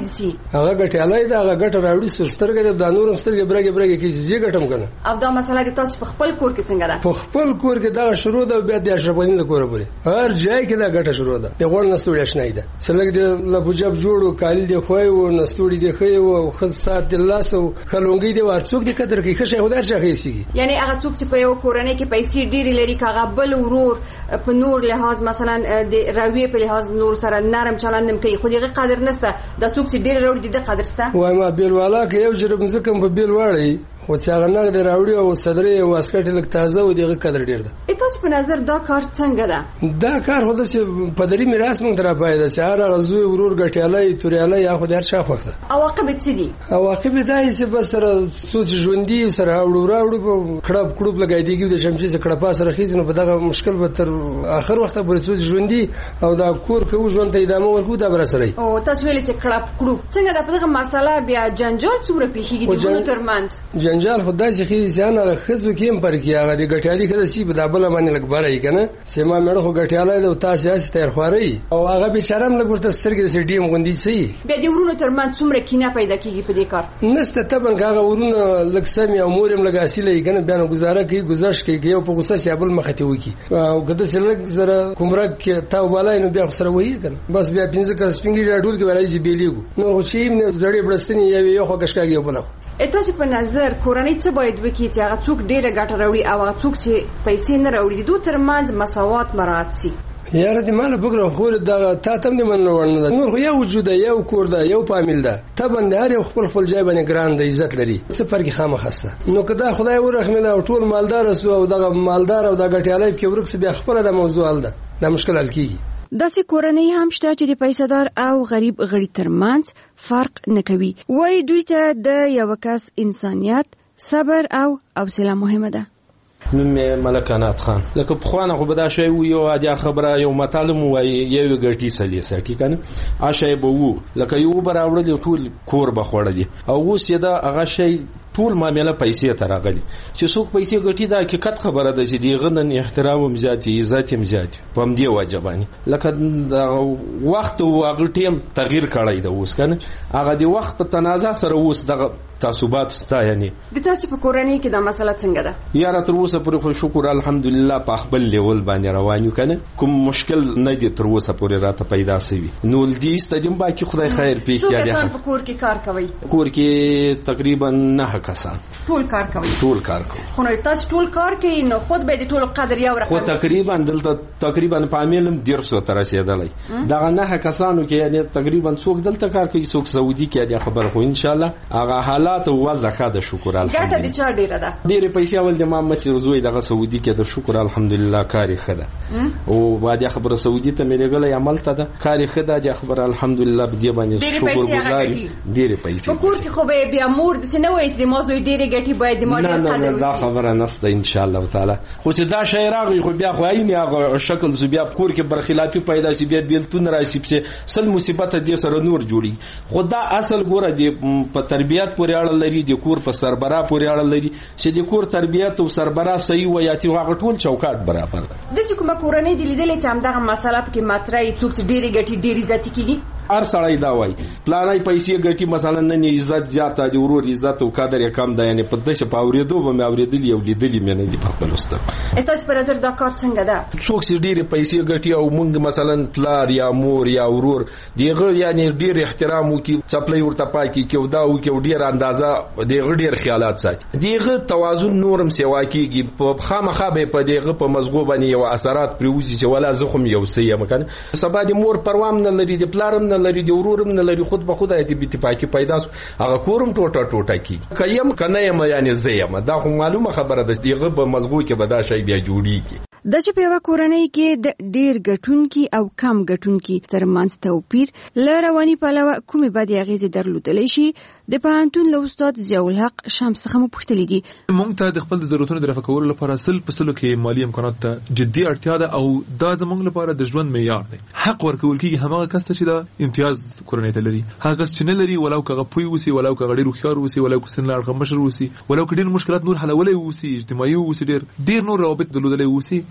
Speaker 28: دي سي
Speaker 3: هغه ګټیالای دا هغه ګټ راوړي سسترګه د نورم سترګه برګه برګه کې زی ګټم کنه
Speaker 28: او دا مسله د تاسو په خپل کور کې څنګه ده
Speaker 3: په خپل کور کې دا شروع ده بیا د اشرفانی د کور پورې هر ځای کې دا ګټه شروع ده د غوړ نستوړي آشنای ده سلګ د لبوجب جوړو کال دی خوای او نستوړي دی خوای او خد سات الله سو خلونګي دی ورڅوک دی قدر کې خشه خدای شخې سي
Speaker 28: یعنی هغه څوک چې په یو کورنۍ کې پیسې ډېری لري کاغه بل ورور په نور لحاظ مثلا د راوی په لحاظ نور سره نرم چلندم کوي خو دغه قدر نسته د څوک چې ډېر وروړي د قدر سته
Speaker 3: وای ما بیل والا کې یو جرب زکم په بیل واړی و چې هغه نه د راوړي او صدرې او اسکټ لک تازه او دغه قدر ډیر ده.
Speaker 28: تاسو په نظر دا کار څنګه ده؟
Speaker 3: دا کار هو د پدری میراث مونږ تر پایده چې هر غزوی ورور غټیالای توريالای یا خو د هر شا خوخه.
Speaker 28: عواقب څه دي؟
Speaker 3: عواقب دا چې بس سره سوچ ژوندۍ سره راوړو راوړو په کړب کړب لګای دیږي د شمشي سره کړه پاس راخیز نو په دغه مشکل به تر اخر وخت پورې سوچ ژوندۍ او دا کور کوو ژوند ته ادامه ورکو دا بر سره.
Speaker 28: او تاسو ویل چې کړه کړب څنګه د دغه مسله بیا جنجال څومره پیښیږي د ګونو ترمنځ؟
Speaker 3: جنجال خدای چې ځان خزو کېم پر کیغه د غټیالي کده سی په دابل باندې لګ بارای کنه سیما مړ خو غټیاله د تاسو یې تیر خوري او هغه بیچارم لګ ورته سترګې سي ډیم غوندي سي
Speaker 28: بیا د ورونو ترمن څومره کینه پیدا کیږي په دې کار
Speaker 3: نسته تبن هغه ورونو لګ سمي او مورم لګاسیلې کنه بیان گزاره کوي گزارش کوي یو په غوسه سی ابل مخته وکی او کده سلګ زره کومره کې تاو بالای نو بیا سره وایي کنه بس بیا پنځه کس پنګي راډول کې ورایي بیلیګو نو چې نه زړې بلستنی یو یو خو کشکاږي بل
Speaker 28: تاسو په نظر کورنۍ څه باید وکړي چې هغه څوک ډیره ګټه راوړي او هغه څوک چې پیسې نه راوړي دوی ترمنځ مساوات مراعات شي
Speaker 3: یاره دې مال بګره خو دا تا تم دې من ورنه نور خو یو وجود یو کور ده یو فامیل ده ته بندار یو خپل خپل ځای باندې ګران د عزت لري څه فرق خامخسته نو کدا خدای ورحمه او ټول مالدار سو او دغه مالدار او د غټیالای کې ورکس بیا خپل د موضوع ال ده دا مشکل حل کیږي
Speaker 28: داسې کورنۍ هم شته چې د پیسادار او غریب غړي ترمنځ فرق نه کوي وای دوی ته د یو کس انسانیت صبر او حوصله مهمه ده
Speaker 4: نوم ملک انات خان لکه په خوانه خو به دا شی و یو اجا خبره یو مطالم وای یو ګټي سلی سکی کنه آشای به وو لکه یو براوړل ټول کور به خوړل او اوس یې دا هغه شی ټول معاملې پیسې ته راغلي چې څوک پیسې ګټي دا حقیقت خبره ده چې دی غنن احترام هم زیاتی عزت هم زیاتی پم دی واجبانی لکه دا وخت او هغه ټیم تغییر کړی دا اوس کنه هغه دی وخت په تنازع سره اوس دغه تعصبات ستا یعنی
Speaker 28: د تاسو په کورنۍ کې دا مسله څنګه ده
Speaker 4: یاره تر اوسه پورې خو شکر الحمدلله په خپل لیول باندې روان یو کنه کوم مشکل نه دی تر اوسه پورې راته پیدا سوي نو دې استجم باقي خدای خیر پیښ کړي
Speaker 28: څو په کور کې کار کوي
Speaker 4: کور کې تقریبا نه کسان
Speaker 28: ټول کار کوي
Speaker 4: ټول کار کوي
Speaker 28: خو نو تاسو ټول کار کوي نو خود به د ټول قدر یو رقم
Speaker 4: خو تقریبا دلته تقریبا په عاملم ډیر سو تر رسیدلای دا نه کسانو کې یعنی تقریبا څوک دلته کار کوي څوک سعودي کې دی خبر خو ان شاء الله هغه حالات او وضع د شکر الحمدلله
Speaker 28: ګټه دي چا ډیره ده
Speaker 4: ډیره پیسې اول د ما مسیر زوی دغه سعودي کې د شکر الحمدلله کاری خده او باید خبر سعودي ته مې لګلې عمل ته ده کاری خده د خبر الحمدلله به دی باندې شکر گزاري ډیره پیسې
Speaker 28: په کور کې خو به بیا مور د سینه وایي د موضوع ډیره ګټي باید د ماډل قدر وسی
Speaker 4: دا خبره نسته ان شاء الله تعالی خو چې دا شی راغی خو بیا خو عین هغه شکل زو بیا کور کې برخلافي پیدا شي بیا بیلتون راشي چې سل مصیبت دې سره نور جوړي خدا اصل ګوره د په تربيات پورې اړه لري د کور په سربرا پورې اړه لري چې د کور تربيات او سربرا صحیح ویاتي هغه ټول چوکاټ برابر ده
Speaker 28: د چې کومه کورنۍ د لیدلې چې هم دغه مسله په ماترای څوک چې ډېری ګټي ډېری ذاتی کیږي
Speaker 4: هر سړی دا وای پلانای پیسې ګټي مثلا نه عزت زیاته دی ورور عزت او قدر یې کم دی یعنی په دغه پاوریدو به مې اوریدلی او لیدلی مې نه دی په خپل واست
Speaker 28: تاسو پر نظر دا کار څنګه ده
Speaker 4: څوک چې ډېری پیسې ګټي او مونږ مثلا پلار یا مور یا ورور دیغه یعنی ډېر احترام وکي چپلې ورته پاکي کې دا او کې ډېر اندازه دیغه ډېر خیالات ساتي دیغه توازن نورم سیوا کیږي په خامخا به په دیغه په مزغو باندې یو اثرات پروزي چې ولا زخم یو سي مکان سبا د مور پروام نه لري د پلارم نه لري د ورورم نه لري خود به خود ایت اتفاقی پیدا هغه کورم ټوټه ټوټه کی کیم کنه یم یعنی زیم دا خو معلومه خبره ده دیغه په مزغو کې به دا شی بیا جوړیږي
Speaker 28: د چې په کورنۍ کې د ډیر ګټونکي او کم ګټونکي ترمنځ توپیر لرواني پلوه کومې باندې اغیزه درلودلی شي د پانتون له استاد ضیاء الحق شمس څخه مو پوښتنه دي
Speaker 16: مونږ ته د خپل ضرورتونو د رفع کولو لپاره سل په سلو کې مالی امکانات ته جدي اړتیا ده او دا زموږ لپاره د ژوند معیار دی حق ورکول کیږي همغه کس ته چې دا امتیاز کورنۍ ته لري هغه کس چې نه لري ولو کغه پوي وسی ولو کغه ډیر خيار وسی ولو کسن لار مشر وسی ولو کډیر مشکلات نور حلولې وسی اجتماعي وسی ډیر ډیر نور روابط درلودلې وسی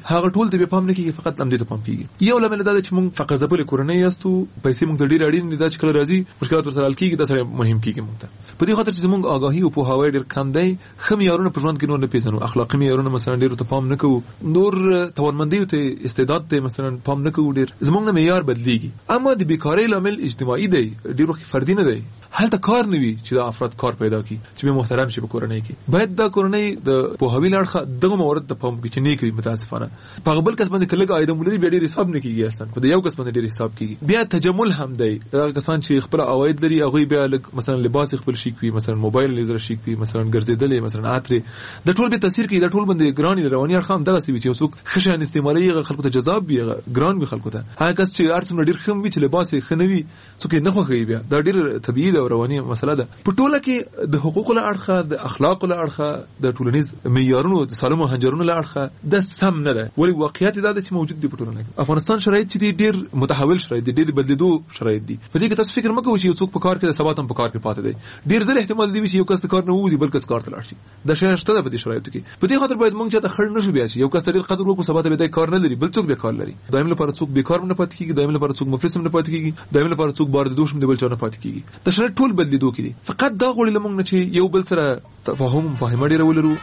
Speaker 16: هغه ټول د پام نه کیږي، فقط لمدې ته پام کیږي. یو لامل دا چې موږ فقط ځبل کورنۍ یاستو، پیسې موږ ته ډیر اړین دي، دا چې کله راځي مشکلات ورسره حل کیږي، دا سره مهم کیږي موږ ته. په دې خاطر چې موږ آگاهي او پوهاوی ډیر کم دی، خم یارونه په ژوند کې نور نه پیژنو، اخلاقی معیارونه مثلا ډیر ته پام نه کوو، نور توانمندي ته استعداد ته مثلا پام نه کوو، ډیر زموږ نه معیار بدلیږي. اما د بیکاری لامل اجتماعي دی، ډیر وخت فردي نه دی. هلته کار نه وي چې دا افراد کار پیدا کړي چې به محترم شي په کورنۍ کې. باید دا کورنۍ د پوهاوی لړخه دغه موارد ته پام کوي چې نه کوي. متاسفانه په بل کس باندې کله اېد مولري به ډیر حساب نه کیږي، اصلا په یو کس باندې ډیر حساب کیږي. بیا تجمل هم دی، هغه کسان چې خپل عواید لري هغه بیا مثلا لباس خپل شي کوي، مثلا موبایل لیزر شي کوي، مثلا ګرځیدل، مثلا اترې د ټول به تاثیر کوي. د ټول باندې ګرانی رواني ارقام دغه سی چې وسوک خشن استعمالي خلکو ته جذاب وي، ګران وي خلکو ته. هغه کس چې ارڅونه ډیر خم وي چې لباس خنوي څوک نه خوښوي، بیا دا ډیر طبيعي او رواني مسله ده. په ټوله کې د حقوق له اړخه، د اخلاق له اړخه، د ټولنیز معیارونو، د سالمو هنجرونو له اړخه د سم نه ده. ولی واقعیت دا ده چې موجود دی په ټولنه کې. افغانستان شرایط چې ډیر متحول شرایط دي، ډیر بدلیدو شرایط دي. په دې کې تاسو فکر مکوئ چې یو څوک په کار کې د ثبات هم په کار کې پاتې دی. ډیر زر احتمال دی چې یو کس کار نه ووزي بل کس کار ته لاړ شي. دا شی شته په دې شرایطو کې. په دې خاطر باید موږ چې ته خړ نشو بیا چې یو کس ډیر قدر وکړو ثبات به کار نه لري، بل څوک به کار لري. دایم لپاره څوک بیکار نه پاتې کیږي، دایم لپاره څوک مفلس نه پاتې کیږي، دایم لپاره څوک بار د دوشم دی بل چا نه پاتې کیږي. د شرایط ټول بدلیدو کې فقط دا غوړي لمونږ نه چې یو بل سره تفاهم مفاهمه ډیر ولرو.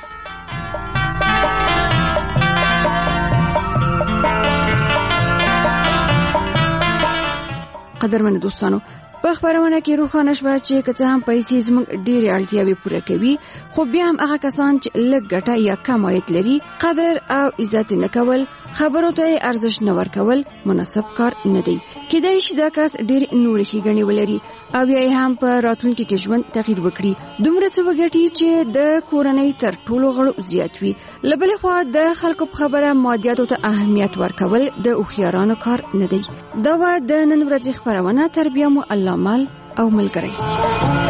Speaker 28: قدرمن دوستانو، په خبرونه کې روښانه شوه چې که څه هم پیسې زموږ ډېرې اړتیاوې پوره کوي، خو بیا هم هغه کسان چې لږ ګټه یا کم عاید لري قدر او عزت نه کول، خبرو ته ارزښت نه ورکول مناسب کار نه دی. کېدای شي دا کس ډېر نورې ښېګڼې ولري او بیا یې هم په راتلونکي کې ژوند تغییر وکړي، دومره څه وګټي چې د کورنۍ تر ټولو غړو زیات وي. له بلې خوا د خلکو په خبره مادیاتو ته اهمیت ورکول د هوښیارانو کار نه دی. دا وه د نن ورځې خپرونه. تربیه مو الله مال او ملګری.